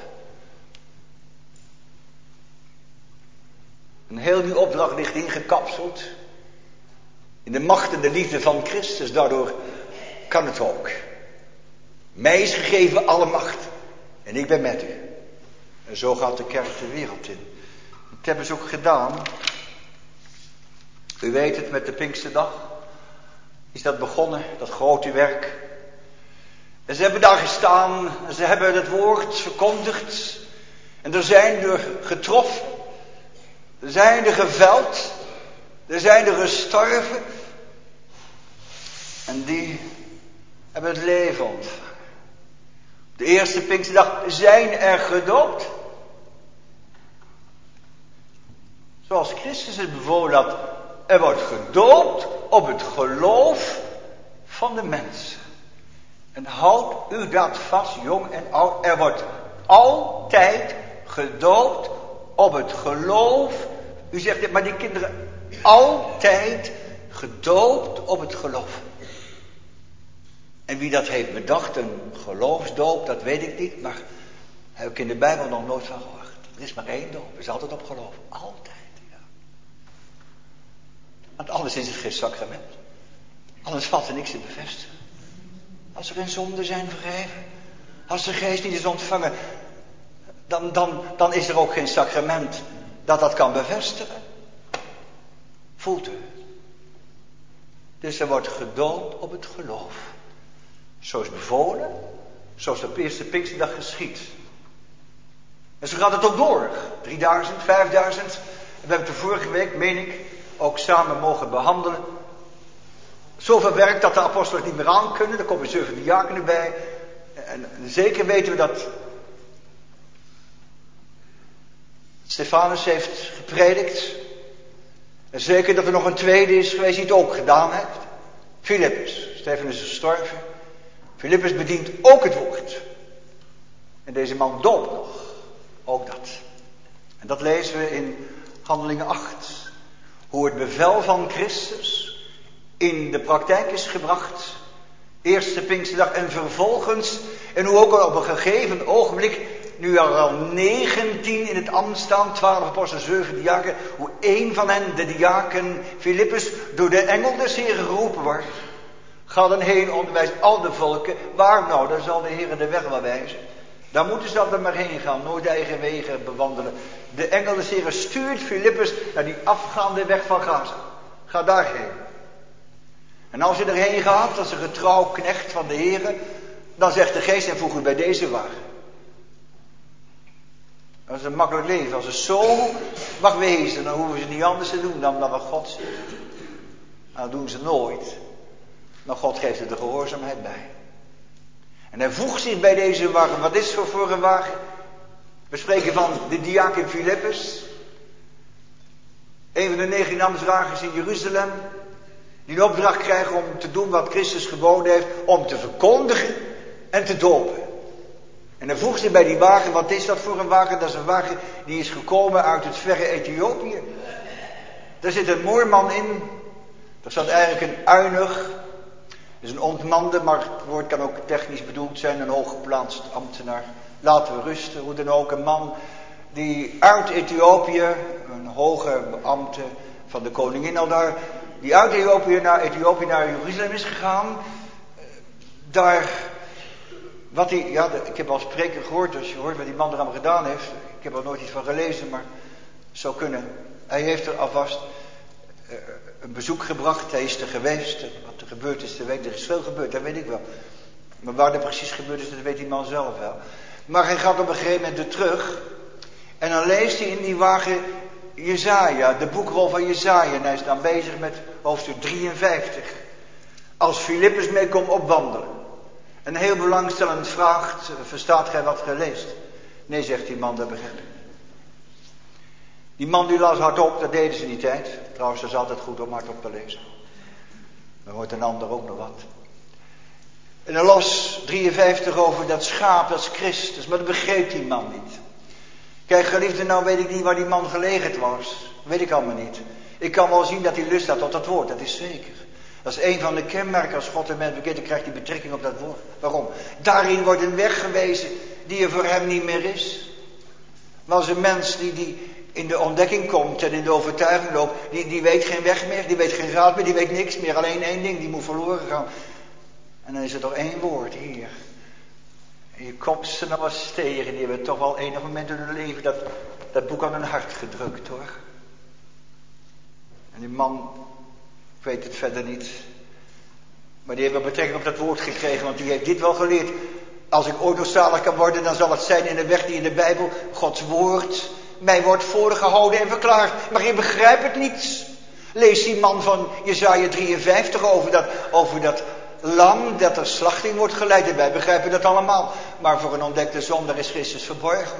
Een heel die opdracht ligt ingekapseld in de macht en de liefde van Christus. Daardoor kan het ook. Mij is gegeven alle macht. En ik ben met u. En zo gaat de kerk de wereld in. Dat hebben ze ook gedaan. U weet het, met de Pinksterdag is dat begonnen, dat grote werk. En ze hebben daar gestaan. En ze hebben het woord verkondigd. En er zijn er getroffen. Er zijn er geveld. Er zijn er gestorven. En die hebben het leven ontvangen. De eerste Pinksterdag zijn er gedoopt. Zoals Christus het bevolen had. Er wordt gedoopt op het geloof van de mensen. En houd u dat vast, jong en oud. Er wordt altijd gedoopt op het geloof. U zegt dit, maar die kinderen altijd gedoopt op het geloof. En wie dat heeft bedacht, een geloofsdoop, dat weet ik niet. Maar heb ik in de Bijbel nog nooit van gehoord. Er is maar één doop, er is altijd op geloof. Altijd. Want anders is het geen sacrament. Anders valt er niks in bevestigen. Als er in zonde zijn vergeven. Als de geest niet is ontvangen. Dan, dan, dan is er ook geen sacrament dat dat kan bevestigen. Voelt u? Dus er wordt gedoopt op het geloof. Zo is bevolen. Zoals op de eerste Pinksterdag geschied. En zo gaat het ook door. drieduizend, vijfduizend. We hebben het de vorige week, meen ik, ook samen mogen behandelen. Zoveel werk dat de apostelen niet meer aan kunnen. Er komen zeven diakenen bij. En zeker weten we dat Stefanus heeft gepredikt. En zeker dat er nog een tweede is geweest die het ook gedaan heeft. Filippus. Stefanus is gestorven. Filippus bedient ook het woord. En deze man doopt nog. Ook dat. En dat lezen we in Handelingen acht. Hoe het bevel van Christus in de praktijk is gebracht. Eerste Pinksterdag en vervolgens. En hoe ook al op een gegeven ogenblik. Nu er al negentien in het ambt staan. Twaalf apostelen, zeven diaken. Hoe één van hen, de diaken Filippus, door de engel des Heren geroepen wordt. Ga dan heen, onderwijs al de volken. Waar nou? Daar zal de Heer de weg wel wijzen. Daar moeten ze dan maar heen gaan. Nooit eigen wegen bewandelen. De engel des Heren stuurt Filippus naar die afgaande weg van Gaza. Ga daarheen. En als je erheen gaat, als een getrouw knecht van de Heer, dan zegt de geest en voeg u bij deze wagen. Dat is een makkelijk leven. Als het zo mag wezen, dan hoeven ze niet anders te doen dan wat God zegt. Nou, dat doen ze nooit. Maar God geeft er de gehoorzaamheid bij. En hij voegt zich bij deze wagen. Wat is het voor een wagen? We spreken van de diaken Filippus. Een van de negen ambtsdragers in Jeruzalem. Die een opdracht krijgen om te doen wat Christus geboden heeft. Om te verkondigen en te dopen. En hij voegt zich bij die wagen. Wat is dat voor een wagen? Dat is een wagen die is gekomen uit het verre Ethiopië. Daar zit een moorman in. Daar staat eigenlijk een uinig. Dat is een ontmande, maar het woord kan ook technisch bedoeld zijn. Een hooggeplaatst ambtenaar. Laten we rusten. Hoe dan ook, een man die uit Ethiopië, een hoge beambte van de koningin al daar, die uit Ethiopië naar, Ethiopië naar Jeruzalem is gegaan. Daar, wat hij, ja, ik heb al spreken gehoord, als je hoort wat die man er aan gedaan heeft. Ik heb er nooit iets van gelezen, maar het zou kunnen. Hij heeft er alvast uh, een bezoek gebracht, hij is er geweest. Wat er gebeurd is, te weten. Er is veel gebeurd, dat weet ik wel. Maar waar er precies gebeurd is, dat weet die man zelf wel. Maar hij gaat op een gegeven moment er terug. En dan leest hij in die wagen Jesaja, de boekrol van Jesaja. En hij is dan bezig met hoofdstuk drieënvijftig. als Filippus mee komt opwandelen. En heel belangstellend vraagt, verstaat gij wat gij leest? Nee, zegt die man, dat begrijp ik. Die man die las hardop, dat deden ze in die tijd. Trouwens, dat is altijd goed om hardop te lezen. Dan hoort een ander ook nog wat. En hij las drieënvijftig over dat schaap, dat is Christus. Maar dat begreep die man niet. Kijk, geliefde, nou weet ik niet waar die man gelegen was. Weet ik allemaal niet. Ik kan wel zien dat hij lust had tot dat woord, dat is zeker. Dat is een van de kenmerken als God en mens bekeert, dan krijgt hij betrekking op dat woord. Waarom? Daarin wordt een weg gewezen die er voor hem niet meer is. Maar als een mens die, die in de ontdekking komt en in de overtuiging loopt, die, die weet geen weg meer, die weet geen raad meer, die weet niks meer. Alleen één ding, die moet verloren gaan. En dan is er toch één woord, hier. En je komt ze nog eens tegen, die hebben toch wel enig moment in hun leven dat, dat boek aan hun hart gedrukt, hoor. En die man, ik weet het verder niet, maar die heeft wel betrekking op dat woord gekregen, want die heeft dit wel geleerd. Als ik ooit nog zalig kan worden, dan zal het zijn in de weg die in de Bijbel, Gods woord, mij wordt voorgehouden en verklaard. Maar je begrijpt het niet. Lees die man van Jesaja drieënvijftig over dat, over dat lam dat er slachting wordt geleid. En wij begrijpen dat allemaal. Maar voor een ontdekte zondaar is Christus verborgen.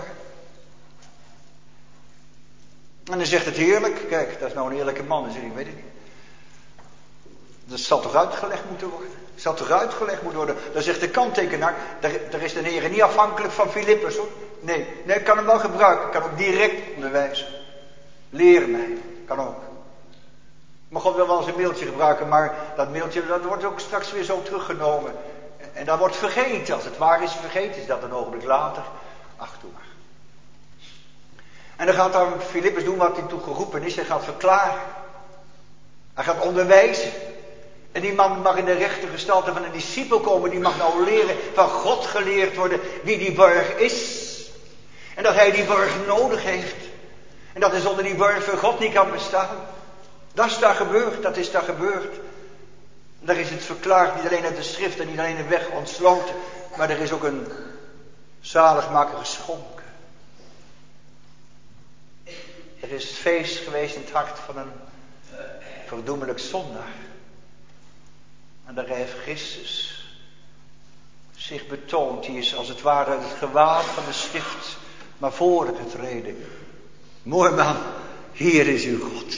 En dan zegt het heerlijk. Kijk, dat is nou een eerlijke man. Dan zeg ik, weet het niet. Dat zal toch uitgelegd moeten worden. Dat zal toch uitgelegd moeten worden. Dan zegt de kanttekenaar, daar is de Heer niet afhankelijk van Filippus, hoor. Nee, nee, ik kan hem wel gebruiken. Ik kan hem direct onderwijzen. Leer mij. Kan ook. Maar God wil wel eens een mailtje gebruiken, maar dat mailtje dat wordt ook straks weer zo teruggenomen. En dat wordt vergeten. Als het waar is vergeten, is dat een ogenblik later. Ach, doe maar. En dan gaat dan Filippus doen wat hij toe geroepen is. Hij gaat verklaren. Hij gaat onderwijzen. En die man mag in de rechte gestalte van een discipel komen. Die mag nou leren, van God geleerd worden, wie die borg is. En dat hij die borg nodig heeft. En dat hij zonder die borg voor God niet kan bestaan. Dat is daar gebeurd, dat is daar gebeurd. Daar is het verklaard, niet alleen uit de schrift en niet alleen een weg ontsloten. Maar er is ook een zaligmaker geschonken. Er is feest geweest in het hart van een verdoemelijk zondaar. En daar heeft Christus zich betoond. Die is als het ware het gewaad van de schrift naar voren getreden. Mooi man, hier is uw God.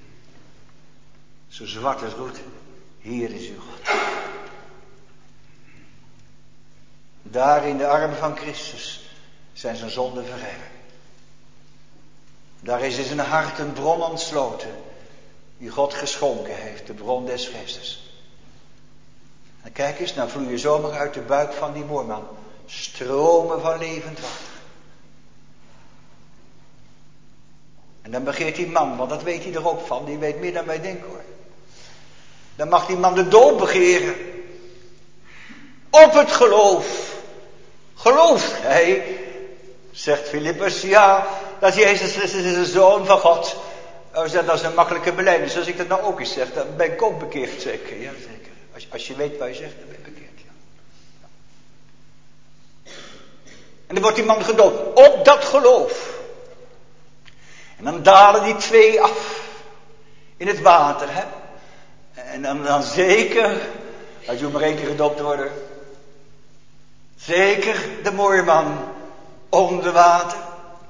Zo zwart als roet, hier is uw God. Daar in de armen van Christus zijn zijn zonden vergeven. Daar is in zijn hart een bron ontsloten, die God geschonken heeft, de bron des geestes. En kijk eens, nou vloeien zomaar uit de buik van die moorman stromen van levend water. En dan begeert die man, want dat weet hij er ook van, die weet meer dan wij denken, hoor. Dan mag die man de dood begeren. Op het geloof. Gelooft gij? Zegt Filippus, ja, dat Jezus Christus is de Zoon van God. Oh, dat is een makkelijke belijdenis. Als ik dat nou ook eens zeg, dan ben ik ook bekeerd, zeker. Ja, zeker. Als, als je weet wat je zegt, dan ben je bekeerd, ja. En dan wordt die man gedood. Op dat geloof. En dan dalen die twee af. In het water, hè. En dan, dan zeker, als je maar één keer gedoopt worden. Zeker de mooie man onder water.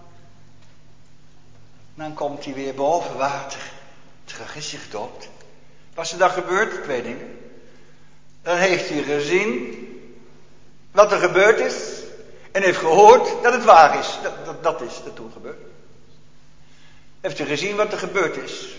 Dan komt hij weer boven water. Terug is hij gedoopt. Wat is er dan gebeurd? Twee dingen. Dan heeft hij gezien wat er gebeurd is. En heeft gehoord dat het waar is. Dat, dat, dat is er toen gebeurd. Heeft hij gezien wat er gebeurd is.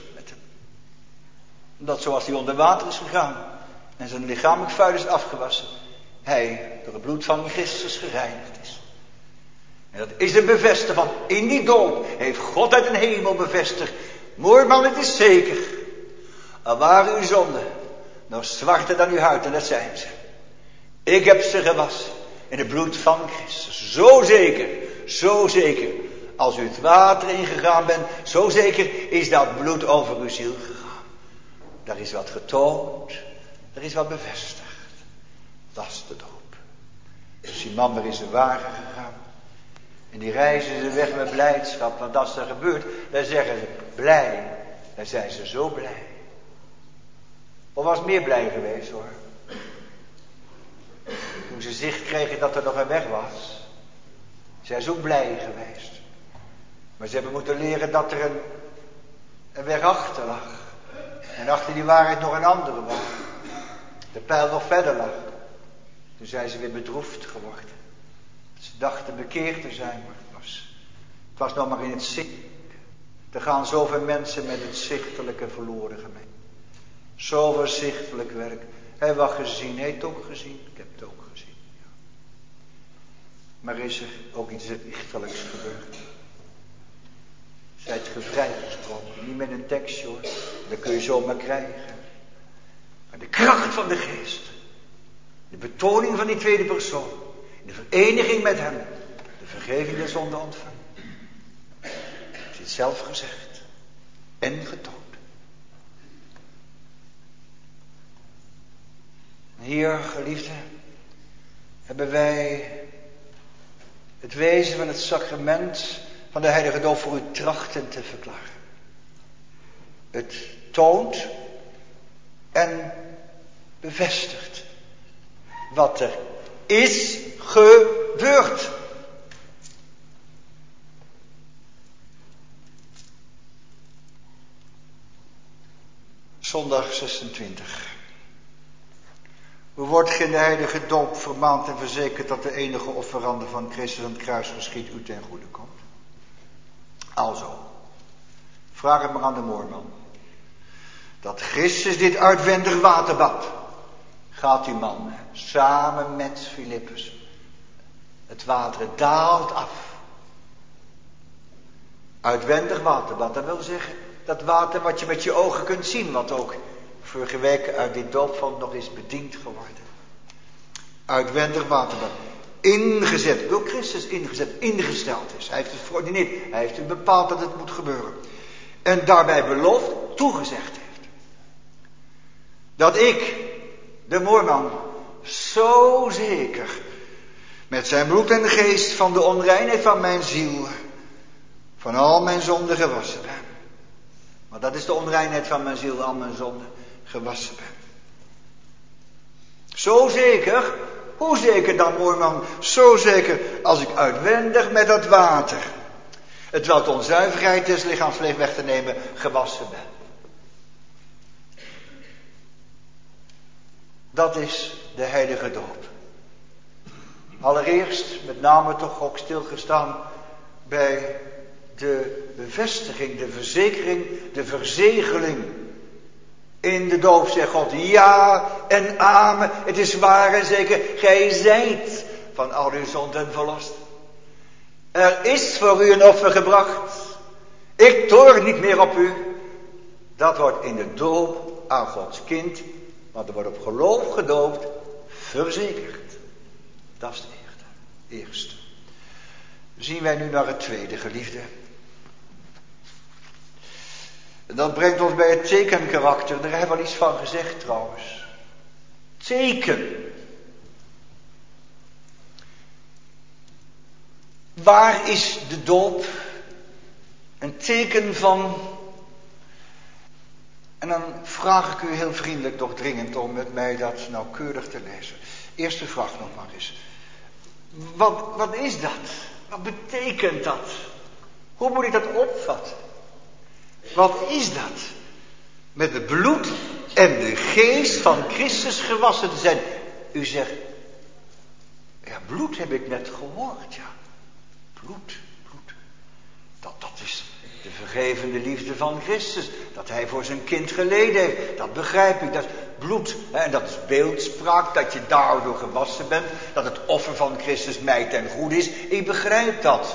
Dat zoals hij onder water is gegaan en zijn lichamelijk vuil is afgewassen, hij door het bloed van Christus gereinigd is. En dat is een bevestiging van, in die doop heeft God uit de hemel bevestigd. Mooi man, het is zeker. Al waren uw zonden nog zwarter dan uw huid, en dat zijn ze. Ik heb ze gewassen in het bloed van Christus. Zo zeker, zo zeker. Als u het water ingegaan bent, zo zeker is dat bloed over uw ziel gegaan. Daar is wat getoond, er is wat bevestigd. Dat is de doop. Dus die man weer in zijn wagen gegaan. En die reizen ze weg met blijdschap. Want als er gebeurt, dan zeggen ze blij. Dan zijn ze zo blij. Of was meer blij geweest hoor. Toen ze zicht kregen dat er nog een weg was. Zij is ook blij geweest. Maar ze hebben moeten leren dat er een, een weg achter lag. En achter die waarheid nog een andere was. De pijl nog verder lag. Toen zijn ze weer bedroefd geworden. Ze dachten bekeerd te zijn, maar het was, het was nog maar in het zichtelijke. Er gaan zoveel mensen met het zichtelijke verloren gemeen. Zoveel zichtelijk werk. Hij wat gezien, hij heeft het ook gezien. Ik heb het ook gezien. Ja. Maar is er ook iets zichtelijks gebeurd? Zijt ge vrijgesproken. Niet met een tekstje hoor. Dat kun je zomaar krijgen. Maar de kracht van de geest. De betoning van die tweede persoon. De vereniging met hem. De vergeving der zonde ontvangen. Hij heeft het zelf gezegd. En getoond. Hier, geliefden, hebben wij het wezen van het sacrament van de heilige doop voor u trachten te verklaren. Het toont en bevestigt wat er is gebeurd. Zondag zesentwintig. U wordt in de heilige doop vermaand en verzekerd dat de enige offerande van Christus aan het kruis geschied u ten goede komt. Alzo, vraag het maar aan de moorman. Dat Christus dit uitwendig waterbad, gaat die man samen met Filippus. Het water daalt af. Uitwendig waterbad, dat wil zeggen dat water wat je met je ogen kunt zien, wat ook vorige week uit dit doopvond nog is bediend geworden. Uitwendig waterbad. Ingezet, door Christus ingezet, ingesteld is. Hij heeft het verordineerd. Hij heeft het bepaald dat het moet gebeuren. En daarbij beloofd, toegezegd heeft. Dat ik, de moorman, zo zeker met zijn bloed en geest van de onreinheid van mijn ziel, van al mijn zonden gewassen ben. Maar dat is de onreinheid van mijn ziel, al mijn zonden gewassen ben. Zo zeker, hoe zeker dan, moorman? Zo zeker als ik uitwendig met dat water, het welk onzuiverheid des lichaamsleef weg te nemen, gewassen ben. Dat is de heilige doop. Allereerst, met name toch ook stilgestaan bij de bevestiging, de verzekering, de verzegeling. In de doop zegt God, ja en amen, het is waar en zeker, gij zijt van al uw zonden verlost. Er is voor u een offer gebracht. Ik toorn niet meer op u. Dat wordt in de doop aan Gods kind, want er wordt op geloof gedoopt, verzekerd. Dat is het eerste. Zien wij nu naar het tweede, geliefde. En dat brengt ons bij het tekenkarakter. Daar hebben we al iets van gezegd trouwens. Teken. Waar is de doop een teken van? En dan vraag ik u heel vriendelijk, toch dringend, om met mij dat nauwkeurig te lezen. Eerste vraag nog maar eens. Wat, wat is dat? Wat betekent dat? Hoe moet ik dat opvatten? Wat is dat? Met het bloed en de geest van Christus gewassen te zijn. U zegt, ja, bloed heb ik net gehoord, ja. Bloed, bloed. Dat, dat is de vergevende liefde van Christus. Dat hij voor zijn kind geleden heeft. Dat begrijp ik. Dat is bloed. Hè, en dat is beeldspraak. Dat je daardoor gewassen bent. Dat het offer van Christus mij ten goede is. Ik begrijp dat.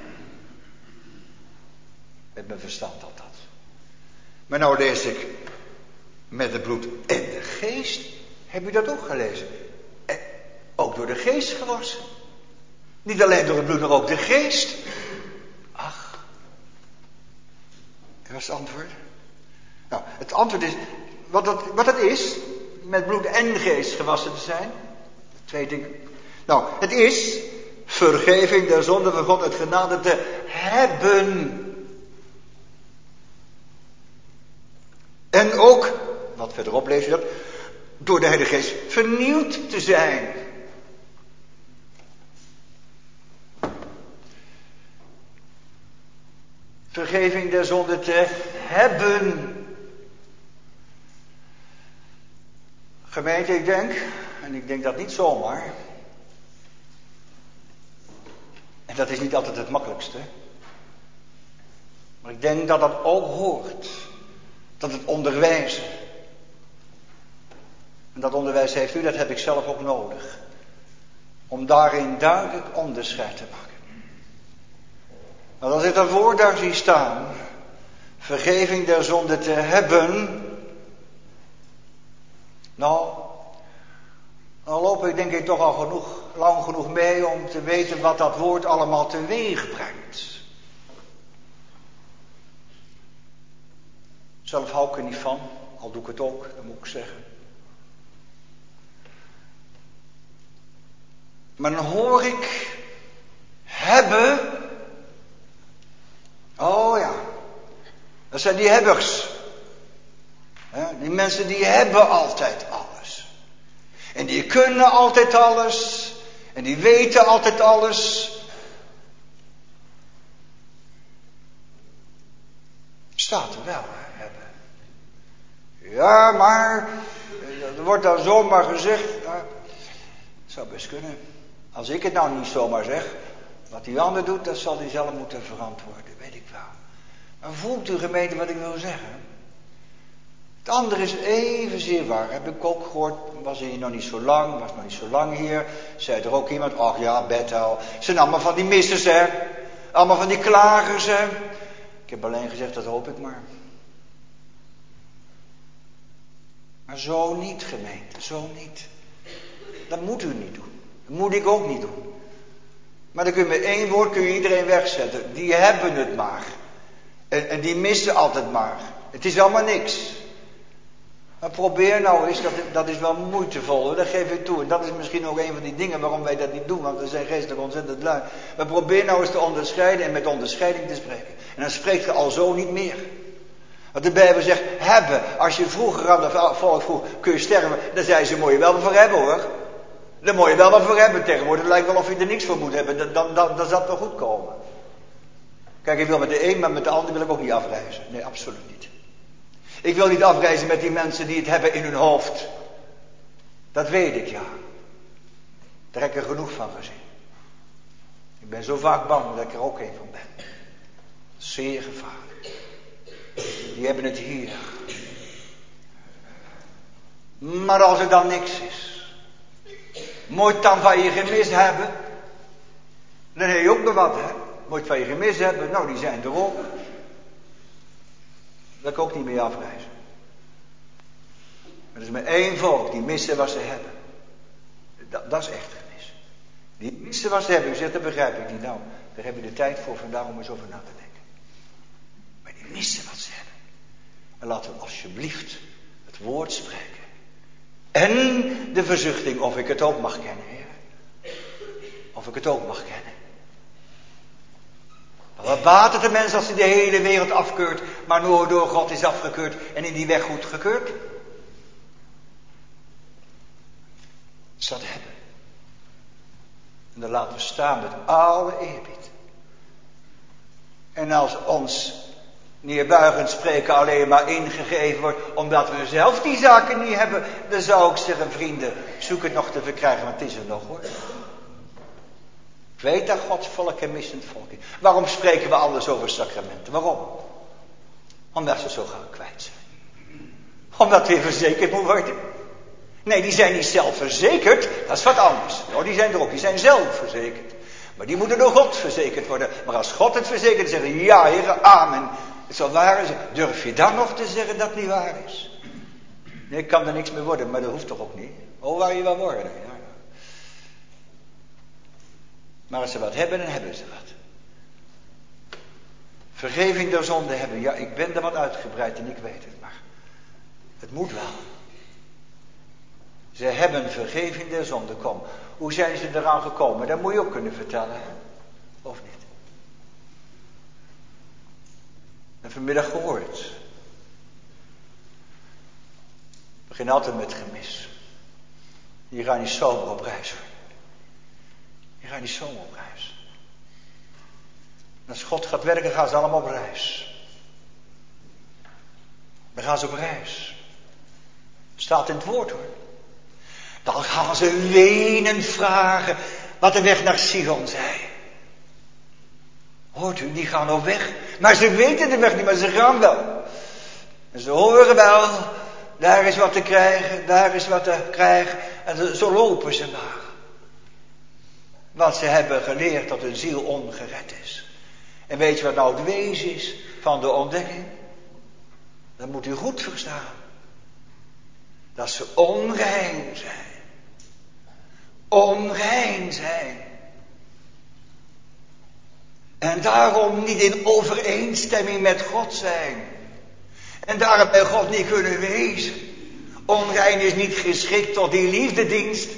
Met mijn verstand dat dat. Maar nou lees ik met het bloed en de geest. Heb u dat ook gelezen? En ook door de geest gewassen. Niet alleen door het bloed, maar ook de geest. Ach. Dat was het antwoord. Nou, het antwoord is, wat dat, wat dat is, met bloed en geest gewassen te zijn. Twee dingen. Nou, het is vergeving der zonde van God, het genade te hebben. En ook wat verderop lees je dat. Door de Heilige Geest vernieuwd te zijn. Vergeving der zonde te hebben. Gemeente, ik denk, en ik denk dat niet zomaar. En dat is niet altijd het makkelijkste. Maar ik denk dat dat ook hoort. Dat het onderwijzen. En dat onderwijs heeft u, dat heb ik zelf ook nodig. Om daarin duidelijk onderscheid te maken. Want als ik dat woord daar zie staan. Vergeving der zonde te hebben. Nou, dan loop ik denk ik toch al genoeg, lang genoeg mee om te weten wat dat woord allemaal teweeg brengt. Zelf hou ik er niet van, al doe ik het ook, dat moet ik zeggen. Maar dan hoor ik hebben. Oh ja, dat zijn die hebbers. Die mensen die hebben altijd alles. En die kunnen altijd alles. En die weten altijd alles. Staat er wel, hè, hebben. Ja, maar, er wordt dan zomaar gezegd. Ja, het zou best kunnen. Als ik het nou niet zomaar zeg. Wat die ander doet, dat zal hij zelf moeten verantwoorden. Weet ik wel. Maar voelt u gemeente wat ik wil zeggen? Het andere is evenzeer waar. Heb ik ook gehoord, was hier nog niet zo lang, was nog niet zo lang hier. Zei er ook iemand, ach ja, Bethel. Het zijn allemaal van die missers, hè. Allemaal van die klagers, hè. Ik heb alleen gezegd, dat hoop ik maar. Maar zo niet, gemeente, zo niet. Dat moet u niet doen. Dat moet ik ook niet doen. Maar dan kun je met één woord kun je iedereen wegzetten. Die hebben het maar. En, en die missen altijd maar. Het is allemaal niks. Maar probeer nou eens, dat, dat is wel moeitevol, dat geef ik toe. En dat is misschien ook een van die dingen waarom wij dat niet doen, want we zijn geestelijk ontzettend lui. Maar probeer nou eens te onderscheiden en met onderscheiding te spreken. En dan spreekt je al zo niet meer. Want de Bijbel zegt, hebben. Als je vroeger aan het volk vroeg, kun je sterven, dan zei ze, moet je wel wat voor hebben hoor. Daar moet je wel wat voor hebben tegenwoordig. Het lijkt wel of je er niks voor moet hebben, dan, dan, dan, dan zal het wel goed komen. Kijk, ik wil met de een, maar met de ander wil ik ook niet afreizen. Nee, absoluut niet. Ik wil niet afreizen met die mensen die het hebben in hun hoofd. Dat weet ik, ja. Daar heb ik er genoeg van gezien. Ik ben zo vaak bang dat ik er ook een van ben. Zeer gevaarlijk. Die hebben het hier. Maar als er dan niks is. Moet je dan van je gemist hebben. Dan heb je ook nog wat, hè. Moet je van je gemist hebben. Nou, die zijn er ook. Dat kan ik ook niet mee afreizen. Er is maar één volk die missen wat ze hebben. Dat, dat is echt gemis. Die missen wat ze hebben. U zegt, dat begrijp ik niet. Nou, daar heb je de tijd voor vandaag om eens over na te denken. Maar die missen wat ze hebben. En laten we alsjeblieft het woord spreken. En de verzuchting of ik het ook mag kennen, Heer. Of ik het ook mag kennen. Wat baat het de mens als hij de hele wereld afkeurt, maar nur door God is afgekeurd en in die weg goed gekeurd? Dat hebben. En dan laten we staan met alle eerbied. En als ons neerbuigend spreken alleen maar ingegeven wordt, omdat we zelf die zaken niet hebben, dan zou ik zeggen, vrienden, zoek het nog te verkrijgen, want het is er nog hoor. Ik weet dat Gods volk een missend volk is. Waarom spreken we anders over sacramenten? Waarom? Omdat ze zo gaan kwijt zijn. Omdat weer verzekerd moet worden. Nee, die zijn niet zelf verzekerd. Dat is wat anders. Oh, die zijn er ook. Die zijn zelf verzekerd. Maar die moeten door God verzekerd worden. Maar als God het verzekert, dan zeggen ja, Heer, amen. Het zal waar zijn. Durf je dan nog te zeggen dat het niet waar is? Nee, ik kan er niks mee worden, maar dat hoeft toch ook niet? Oh, waar je wel worden. Ja. Maar als ze wat hebben, dan hebben ze wat. Vergeving der zonde hebben. Ja, ik ben er wat uitgebreid en ik weet het, maar het moet wel. Ze hebben vergeving der zonde. Kom, hoe zijn ze eraan gekomen? Dat moet je ook kunnen vertellen, hè? Of niet? En vanmiddag gehoord. begin altijd met gemis. Je gaat niet zomaar op reis. Je gaat niet zomaar op reis. En als God gaat werken, gaan ze allemaal op reis. Dan gaan ze op reis. Staat in het woord hoor. Dan gaan ze wenend vragen wat de weg naar Sion zei. Hoort u, die gaan op weg. Maar ze weten de weg niet, maar ze gaan wel. En ze horen wel, daar is wat te krijgen, daar is wat te krijgen. En zo lopen ze maar. Want ze hebben geleerd dat hun ziel ongered is. En weet je wat nou het wezen is van de ontdekking? Dat moet u goed verstaan. Dat ze onrein zijn. Onrein zijn. En daarom niet in overeenstemming met God zijn. En daarom bij God niet kunnen wezen. Onrein is niet geschikt tot die liefdedienst.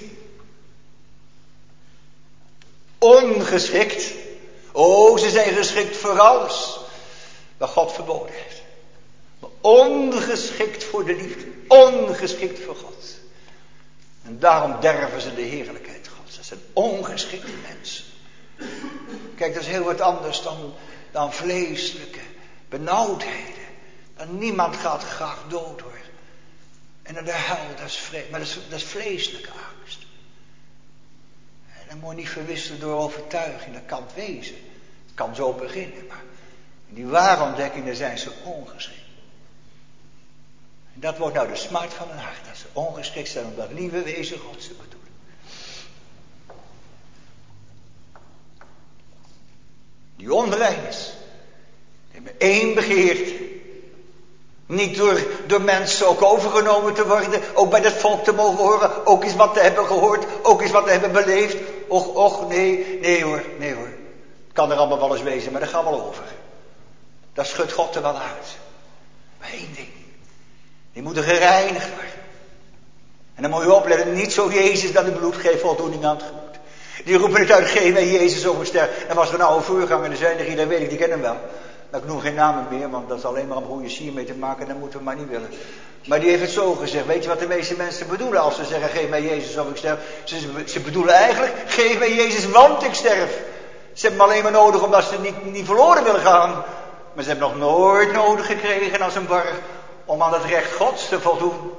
Ongeschikt. Oh, ze zijn geschikt voor alles wat God verboden heeft. Maar ongeschikt voor de liefde. Ongeschikt voor God. En daarom derven ze de heerlijkheid Gods. Dat zijn ongeschikte mensen. Kijk, dat is heel wat anders dan, dan vleeselijke benauwdheden. En niemand gaat graag dood hoor. En naar de hel, dat is, vre- maar dat is, dat is vleeselijke angst. En dat moet je niet verwisselen door overtuiging. Dat kan het wezen. Het kan zo beginnen. Maar in die ware ontdekkingen zijn ze ongeschikt. En dat wordt nou de smart van hun hart. Dat ze ongeschikt zijn om dat lieve wezen Gods te bedoelen. Die onrein is. Die hebben één begeert. Niet door, door mensen ook overgenomen te worden. Ook bij dat volk te mogen horen. Ook eens wat te hebben gehoord. Ook eens wat te hebben beleefd. Och, och, nee, nee hoor, nee hoor. Het kan er allemaal wel eens wezen, maar dat gaat wel over. Dat schudt God er wel uit. Maar één ding. Die moeten gereinigd worden. En dan moet je opletten. Niet zo Jezus dat het bloed geeft voldoening aan het gemoed. Die roepen het uit, geef mij Jezus oversterk. En was er een oude voorganger en er zijn er hier, dat weet ik, die kennen hem wel. Maar ik noem geen namen meer, want dat is alleen maar om goede sier mee te maken. En dat moeten we maar niet willen. Maar die heeft het zo gezegd. Weet je wat de meeste mensen bedoelen als ze zeggen, geef mij Jezus of ik sterf? Ze, ze bedoelen eigenlijk, geef mij Jezus want ik sterf. Ze hebben hem alleen maar nodig omdat ze niet, niet verloren willen gaan. Maar ze hebben nog nooit nodig gekregen als een borg om aan het recht Gods te voldoen.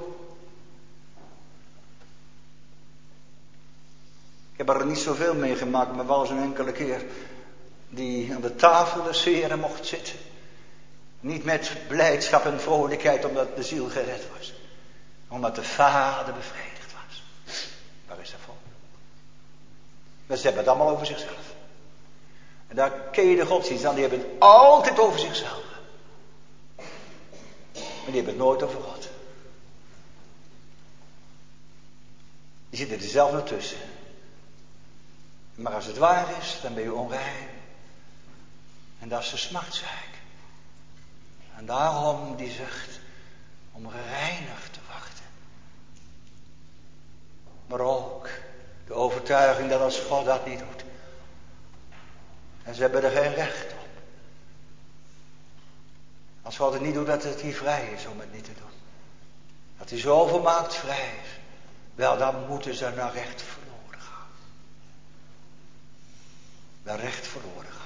Ik heb er niet zoveel meegemaakt, maar wel eens een enkele keer die aan de tafel des Heren mocht zitten. Niet met blijdschap en vrolijkheid omdat de ziel gered was. Omdat de Vader bevredigd was. Waar is dat voor? Maar ze hebben het allemaal over zichzelf. En daar ken je de godsdienst aan, die hebben het altijd over zichzelf. Maar die hebben het nooit over God. Die zitten er zelf nog tussen. Maar als het waar is, dan ben je onrein. En dat is de smartzaak. En daarom die zucht om gereinigd te wachten. Maar ook de overtuiging dat als God dat niet doet. En ze hebben er geen recht op. Als God het niet doet, dat het niet vrij is om het niet te doen. Dat hij zo volmaakt vrij is. Wel, dan moeten ze naar recht verloren gaan. Naar recht verloren gaan.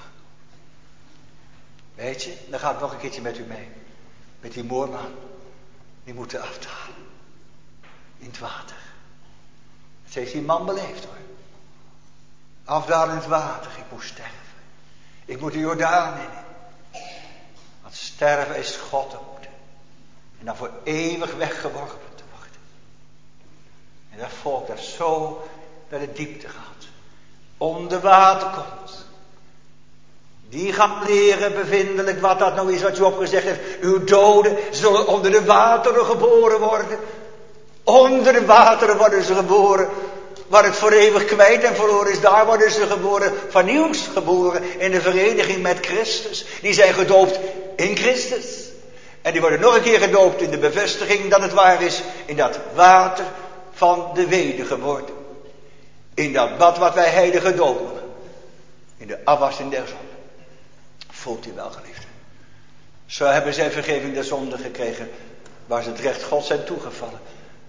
Weet je, dan ga ik nog een keertje met u mee. Met die moorman. Die moeten afdalen. In het water. Dat heeft die man beleefd hoor. Afdalen in het water. Ik moet sterven. Ik moet de Jordaan in. Want sterven is God ontmoeten. En dan voor eeuwig weggeworpen te worden. En dat volk dat zo naar de diepte gaat. Onder water komt. Die gaan leren bevindelijk wat dat nou is wat Job gezegd heeft. Uw doden zullen onder de wateren geboren worden. Onder de wateren worden ze geboren. Waar het voor eeuwig kwijt en verloren is, daar worden ze geboren. Van nieuws geboren in de vereniging met Christus. Die zijn gedoopt in Christus. En die worden nog een keer gedoopt in de bevestiging dat het waar is. In dat water van de wedergeboorte. In dat bad wat wij heilige doop noemen. In de afwassing der zonde. Voelt u wel, geliefde. Zo hebben zij vergeving der zonde gekregen. Waar ze het recht God zijn toegevallen.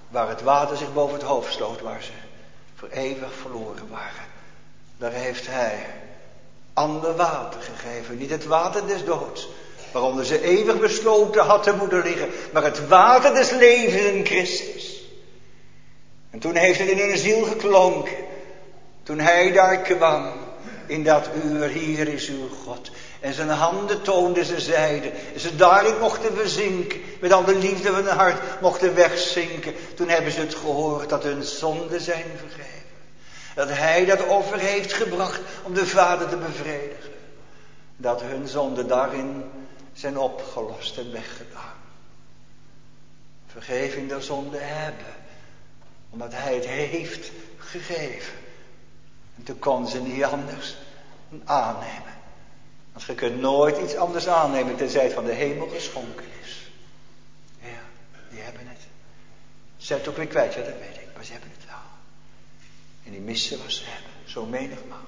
waar het water zich boven het hoofd sloot, waar ze voor eeuwig verloren waren. Daar heeft hij ander water gegeven. Niet het water des doods, waaronder ze eeuwig besloten had te moeten liggen, maar het water des levens in Christus. En toen heeft het in hun ziel geklonken. Toen hij daar kwam, in dat uur, hier is uw God. En zijn handen toonden, ze zeiden. En ze daarin mochten verzinken. Met al de liefde van hun hart mochten wegzinken. Toen hebben ze het gehoord dat hun zonden zijn vergeven. Dat hij dat offer heeft gebracht om de Vader te bevredigen. Dat hun zonden daarin zijn opgelost en weggedaan. Vergeving der zonde hebben. Omdat hij het heeft gegeven. En toen kon ze niet anders aannemen. Want je kunt nooit iets anders aannemen tenzij het van de hemel geschonken is. Ja, die hebben het. Ze zijn het ook weer kwijt, ja, dat weet ik. Maar ze hebben het wel. En die missen wat ze hebben. Zo menigmaal.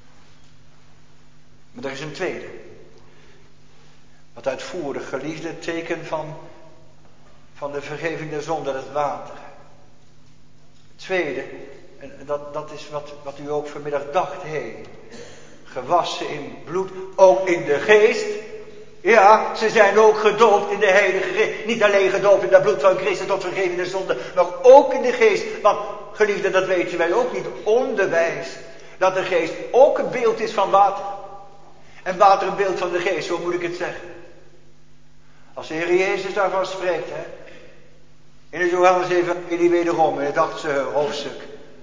Maar er is een tweede. Wat uitvoerig geliefde, het teken van, van de vergeving der zonde, dat het water. Het tweede, en dat, dat is wat, wat u ook vanmiddag dacht, hé. Gewassen in bloed, ook in de geest. Ja, ze zijn ook gedoopt in de Heilige Geest. Niet alleen gedoopt in dat bloed van Christus tot vergeving der zonde, maar ook in de geest. Want, geliefde, dat weten wij ook niet onderwijs. Dat de geest ook een beeld is van water. En water een beeld van de geest, zo moet ik het zeggen. Als de Heer Jezus daarvan spreekt, hè. In het Johannes Evangelie wederom, in het achtste hoofdstuk.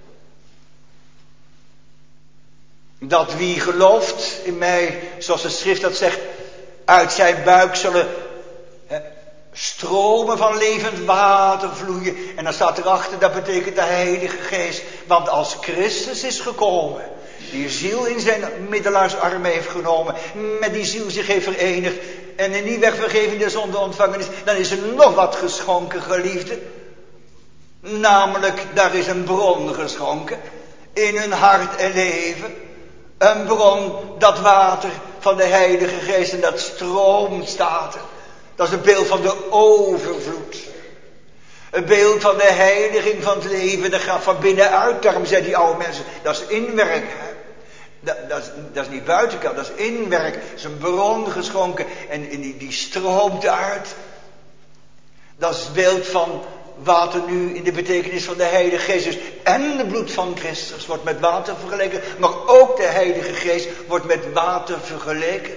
Dat wie gelooft in mij, zoals de schrift dat zegt, uit zijn buik zullen hè, stromen van levend water vloeien. En dan staat erachter, dat betekent de Heilige Geest. Want als Christus is gekomen, die ziel in zijn middelaarsarm heeft genomen, met die ziel zich heeft verenigd en in die weg vergeving der zonde ontvangen is, dan is er nog wat geschonken, geliefde. Namelijk, daar is een bron geschonken in hun hart en leven. Een bron, dat water van de Heilige Geest, en dat stroomt, staat er. Dat is een beeld van de overvloed. Een beeld van de heiliging van het leven. Dat gaat van binnenuit, daarom zijn die oude mensen, dat is inwerk. Hè? Dat, dat, is, dat is niet buitenkant, dat is inwerk. Dat is een bron geschonken en, en die, die stroomt uit. Dat is het beeld van water nu in de betekenis van de Heilige Geest. Dus en het bloed van Christus wordt met water vergeleken, maar ook de Heilige Geest wordt met water vergeleken.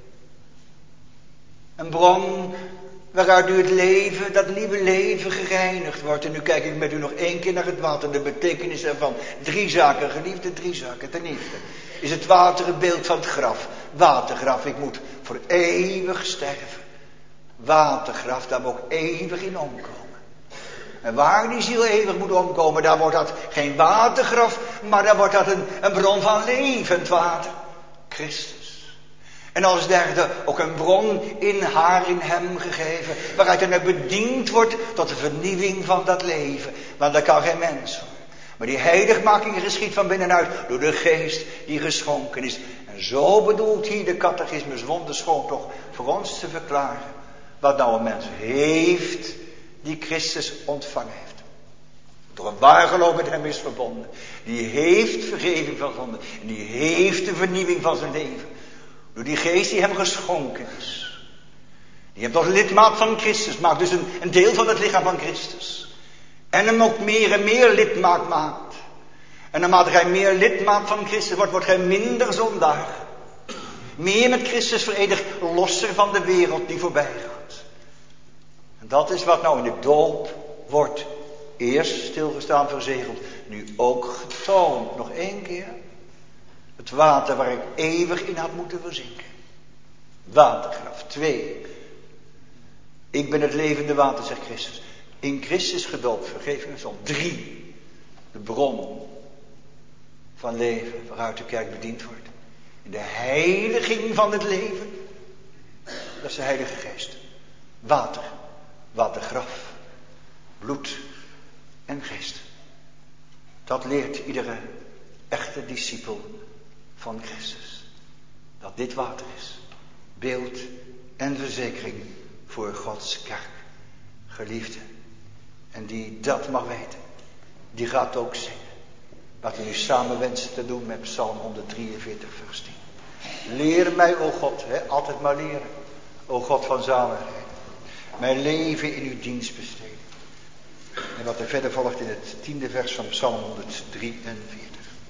Een bron waaruit nu het leven, dat nieuwe leven gereinigd wordt. En nu kijk ik met u nog één keer naar het water, de betekenis ervan. Drie zaken, geliefde, drie zaken. Ten eerste is het water het beeld van het graf. Watergraf, ik moet voor eeuwig sterven. Watergraf, daar moet ik eeuwig in omkomen. En waar die ziel eeuwig moet omkomen, daar wordt dat geen watergraf, maar daar wordt dat een, een bron van levend water. Christus. En als derde ook een bron in haar, in hem gegeven, waaruit er bediend wordt tot de vernieuwing van dat leven. Want dat kan geen mens. Maar die heiligmaking geschiet van binnenuit door de geest die geschonken is. En zo bedoelt hier de catechismus wonderschoon toch voor ons te verklaren wat nou een mens heeft die Christus ontvangen heeft. Door een waar geloof met hem is verbonden. Die heeft vergeving van zonde. En die heeft de vernieuwing van zijn leven. Door die geest die hem geschonken is. Die hem tot lidmaat van Christus maakt. Dus een, een deel van het lichaam van Christus. En hem ook meer en meer lidmaat maakt. En naarmate hij meer lidmaat van Christus wordt, wordt hij minder zondaar. Meer met Christus verenigd, losser van de wereld die voorbij gaat. En dat is wat nou in de doop wordt. Eerst stilgestaan, verzegeld, nu ook getoond. Nog één keer. Het water waar ik eeuwig in had moeten verzinken. Watergraf. Twee. Ik ben het levende water, zegt Christus. In Christus gedoopt, vergeving van. Drie. De bron van leven waaruit de kerk bediend wordt. In de heiliging van het leven. Dat is de Heilige Geest. Water. Watergraf. Bloed en geest. Dat leert iedere echte discipel van Christus. Dat dit water is. Beeld en verzekering voor Gods kerk. Geliefde. En die dat mag weten, die gaat ook zingen. Wat we nu samen wensen te doen met Psalm honderddrieënveertig vers tien. Leer mij, o God, hè, altijd maar leren. O God van zaligheid. Mijn leven in uw dienst besteden. En wat er verder volgt in het tiende vers van Psalm honderddrieënveertig.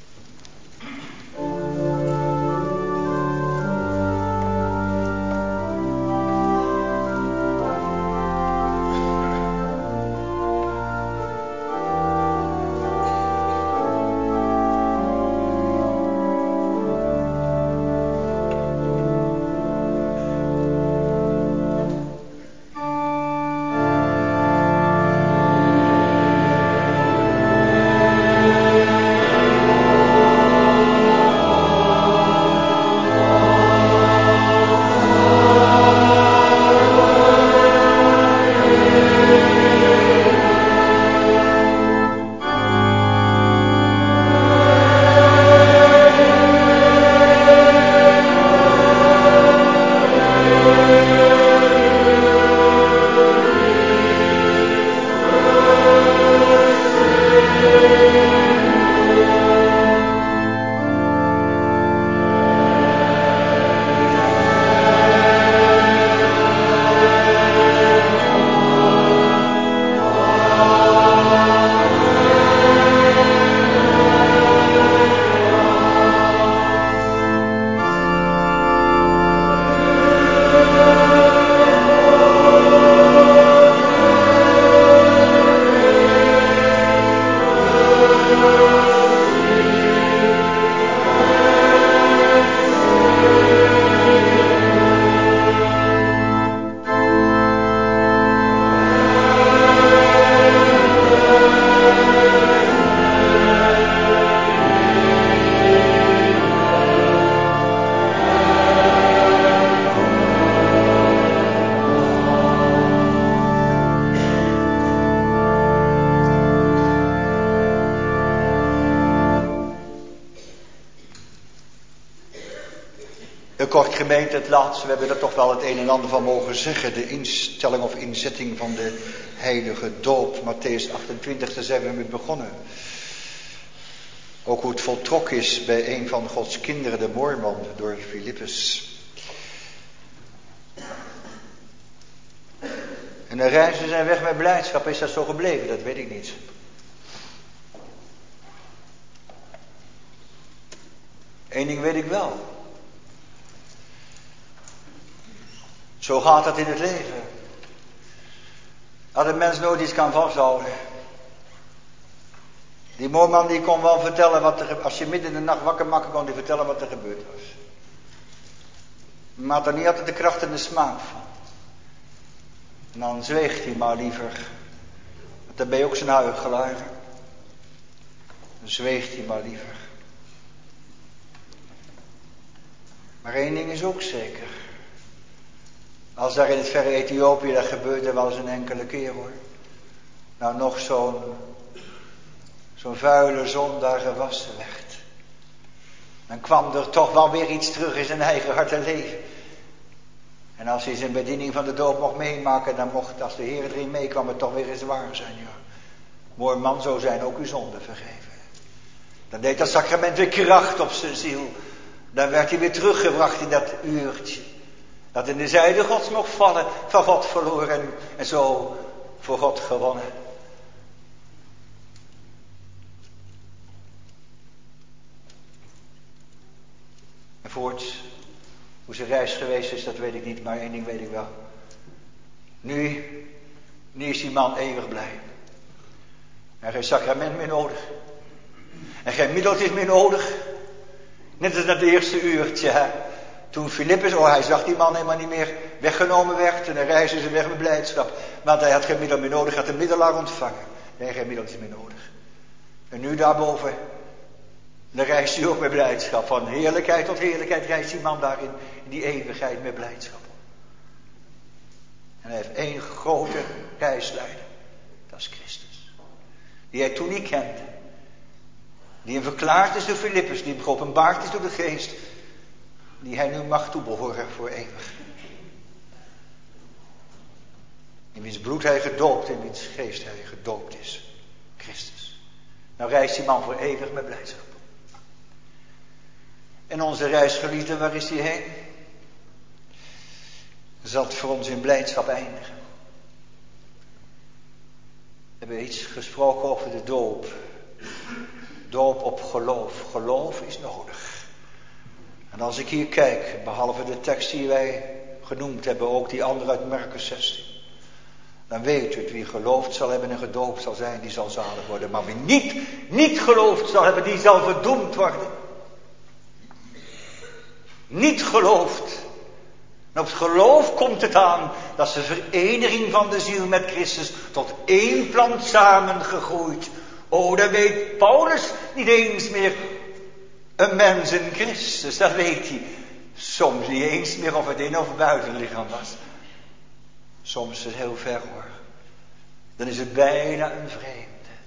Kort gemeente, het laatste, we hebben er toch wel het een en ander van mogen zeggen. De instelling of inzetting van de heilige doop. Matthäus achtentwintig, daar zijn we mee begonnen. Ook hoe het voltrokken is bij een van Gods kinderen, de moorman, door Filippus. En de reizen zijn weg met blijdschap. Is dat zo gebleven? Dat weet ik niet. Eén ding weet ik wel. Zo gaat het in het leven. Dat een mens nooit iets kan vasthouden. Die moorman die kon wel vertellen wat er, als je midden in de nacht wakker maakte, kon hij vertellen wat er gebeurd was. Maar had er niet altijd de kracht en de smaak van. En dan zweeg hij maar liever. Want dan ben je ook zijn huichelaar. Dan zweeg hij maar liever. Maar één ding is ook zeker. Als daar in het verre Ethiopië, dat gebeurde wel eens een enkele keer hoor. Nou nog zo'n, zo'n vuile zondaar gewassen werd. Dan kwam er toch wel weer iets terug in zijn eigen hart en leven. En als hij zijn bediening van de doop mocht meemaken, dan mocht, als de Heer erin meekwam, het toch weer eens waar zijn. Ja. Mooi man, zo zijn ook uw zonden vergeven. Dan deed dat sacrament weer kracht op zijn ziel. Dan werd hij weer teruggebracht in dat uurtje. Dat in de zijde Gods mocht vallen, van God verloren en, en zo voor God gewonnen. En voorts, hoe zijn reis geweest is, dat weet ik niet, maar één ding weet ik wel. Nu, nu is die man eeuwig blij. En geen sacrament meer nodig. En geen middeltjes meer nodig. Net als dat eerste uurtje, hè. Toen Filippus, oh hij zag die man helemaal niet meer, weggenomen werd. En dan reisden ze weg met blijdschap. Want hij had geen middel meer nodig, hij had een middelaar ontvangen. Nee, geen middeltjes meer nodig. En nu daarboven, dan reist hij ook met blijdschap. Van heerlijkheid tot heerlijkheid reist die man daarin, in die eeuwigheid met blijdschap. En hij heeft één grote reisleider. Dat is Christus. Die hij toen niet kende. Die hem verklaard is door Filippus, die hem geopenbaard is door de geest. Die hij nu mag toebehoren voor eeuwig. In wiens bloed hij gedoopt, in wiens geest hij gedoopt is. Christus. Nou reist die man voor eeuwig met blijdschap. En onze reisgeliefde, waar is hij heen? Zal het voor ons in blijdschap eindigen? We hebben iets gesproken over de doop. Doop op geloof. Geloof is nodig. En als ik hier kijk, behalve de tekst die wij genoemd hebben, ook die andere uit Markus zestien. Dan weet u het, wie geloofd zal hebben en gedoopt zal zijn, die zal zalig worden. Maar wie niet, niet geloofd zal hebben, die zal verdoemd worden. Niet geloofd. En op het geloof komt het aan, dat is de vereniging van de ziel met Christus tot één plant samengegroeid. O, dan weet Paulus niet eens meer een mens in Christus, dat weet hij. Soms niet eens meer of het in of buitenlichaam was. Soms is het heel ver hoor. Dan is het bijna een vreemde.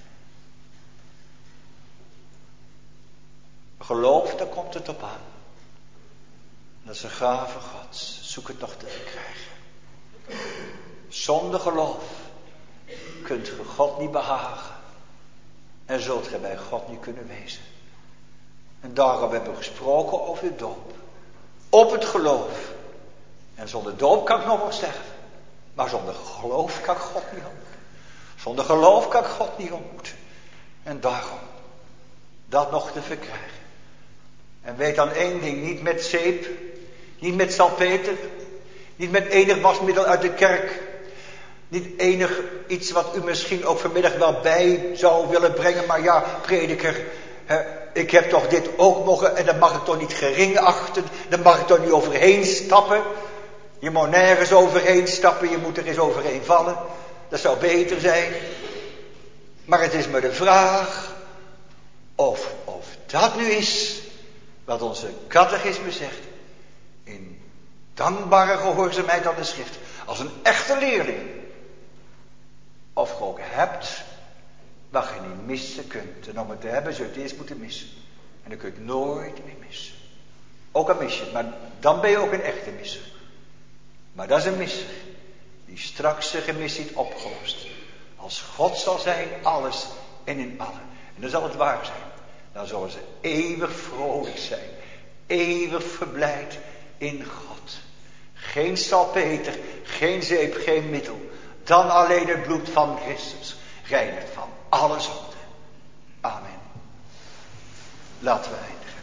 Geloof, daar komt het op aan. Dat is een gave Gods. Zoek het nog te verkrijgen. Zonder geloof kunt ge God niet behagen. En zult gij bij God niet kunnen wezen. En daarom hebben we gesproken over de doop. Op het geloof. En zonder doop kan ik nog wel sterven. Maar zonder geloof kan ik God niet ontmoeten. Zonder geloof kan ik God niet ontmoeten. En daarom dat nog te verkrijgen. En weet dan één ding, niet met zeep, niet met salpeter, niet met enig wasmiddel uit de kerk, niet enig iets wat u misschien ook vanmiddag wel bij zou willen brengen, maar ja, prediker, hè, ik heb toch dit ook mogen en dan mag ik toch niet gering achten, dan mag ik toch niet overheen stappen. Je moet nergens overheen stappen, je moet er eens overheen vallen. Dat zou beter zijn. Maar het is maar de vraag of, of dat nu is wat onze catechisme zegt. In dankbare gehoorzaamheid aan de schrift. Als een echte leerling. Of je ook hebt wat je niet missen kunt. En om het te hebben zul je het eerst moeten missen. En dan kun je het nooit meer missen. Ook al mis je het, maar dan ben je ook een echte misser. Maar dat is een misser die straks zijn gemis ziet opgelost. Als God zal zijn, alles en in allen. En dan zal het waar zijn. Dan zullen ze eeuwig vrolijk zijn. Eeuwig verblijd in God. Geen salpeter, geen zeep, geen middel. Dan alleen het bloed van Christus. Reinigt van alle zonde. Amen. Laten we eindigen.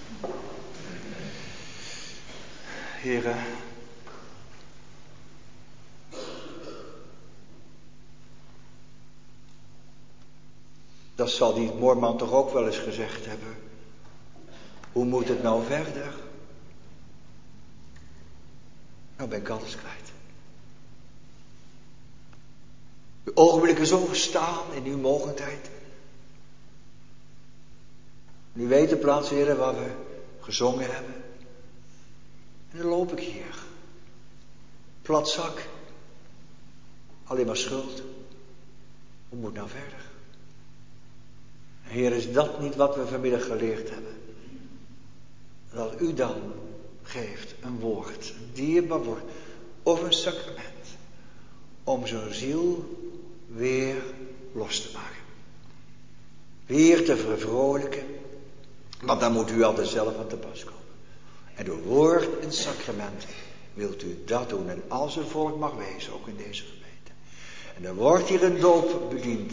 Heren. Dat zal die Moorman toch ook wel eens gezegd hebben. Hoe moet het nou verder? Nou ben ik alles kwijt. Uw ogenblikken zo verstaan in uw mogendheid. Nu weet de plaats, heren, waar we gezongen hebben. En dan loop ik hier. Plat zak. Alleen maar schuld. Hoe moet nou verder? Heer, is dat niet wat we vanmiddag geleerd hebben? Dat u dan geeft een woord, een dierbaar woord, of een sacrament, om zo'n ziel weer los te maken. Weer te vervrolijken, want dan moet u altijd zelf aan te pas komen. En door woord en sacrament wilt u dat doen. En als er volk mag wezen, ook in deze gemeente. En er wordt hier een doop bediend.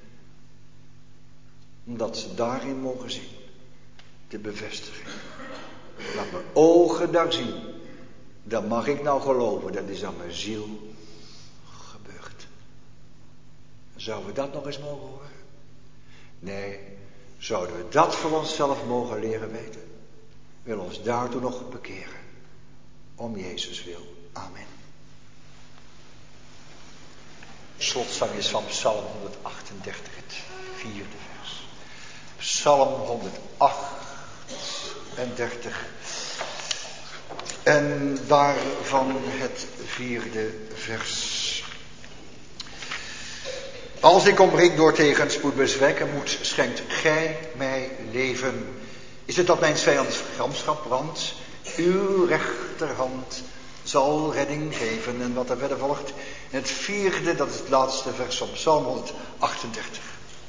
Omdat ze daarin mogen zien. De bevestiging. Laat mijn ogen daar zien. Dan mag ik nou geloven. Dat is aan mijn ziel gebeurd. Zouden we dat nog eens mogen horen? Nee. Zouden we dat voor onszelf mogen leren weten? Wil ons daartoe nog bekeren. Om Jezus wil. Amen. Slotzang is van Psalm honderdachtendertig, het vierde vers. Psalm honderdachtendertig. En daarvan het vierde vers. Als ik omringd door tegenspoed bezwijken moet, schenkt gij mij leven. Is het dat mijn vijands gramschap brandt? Uw rechterhand zal redding geven. En wat er verder volgt in het vierde, dat is het laatste vers van Psalm honderdachtendertig.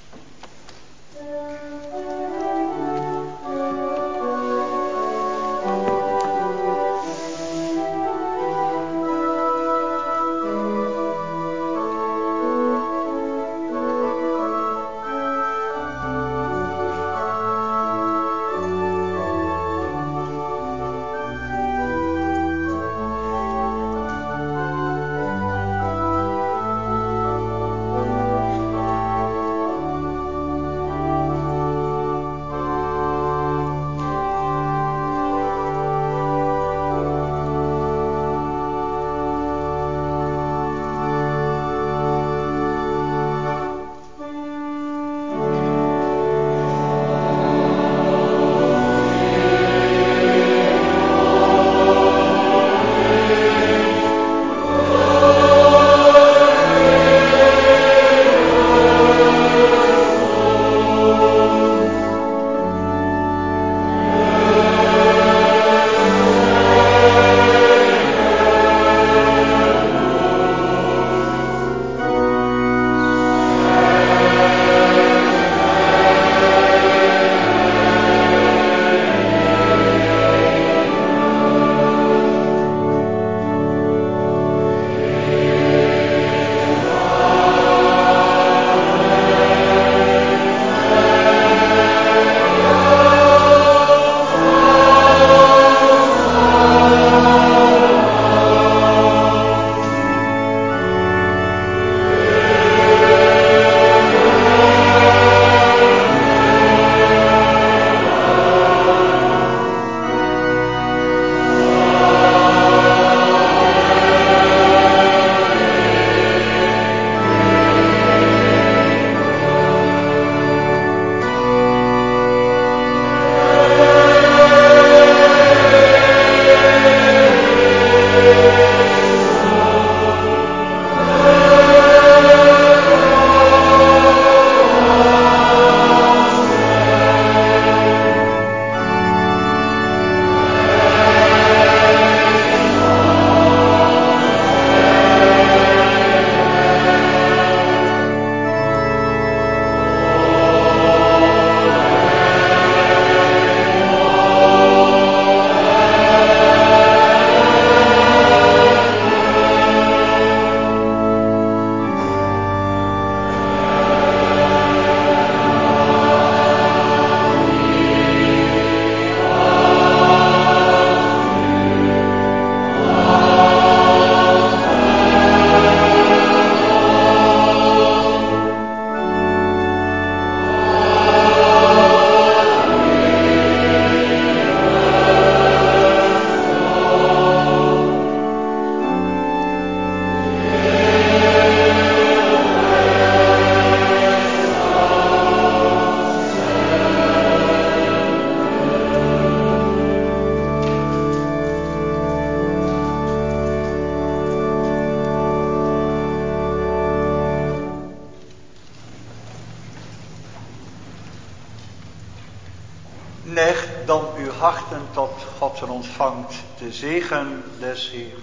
Neigt dan uw harten tot God en ontvangt de zegen des Heeren.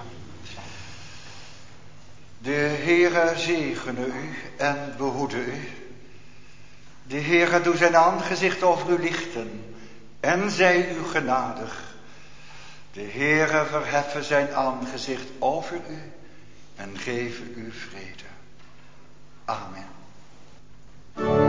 De Heere zegene u en behoede u. De Heere doe zijn aangezicht over u lichten en zij u genadig. De Heere verheffen zijn aangezicht over u en geven u vrede. Amen.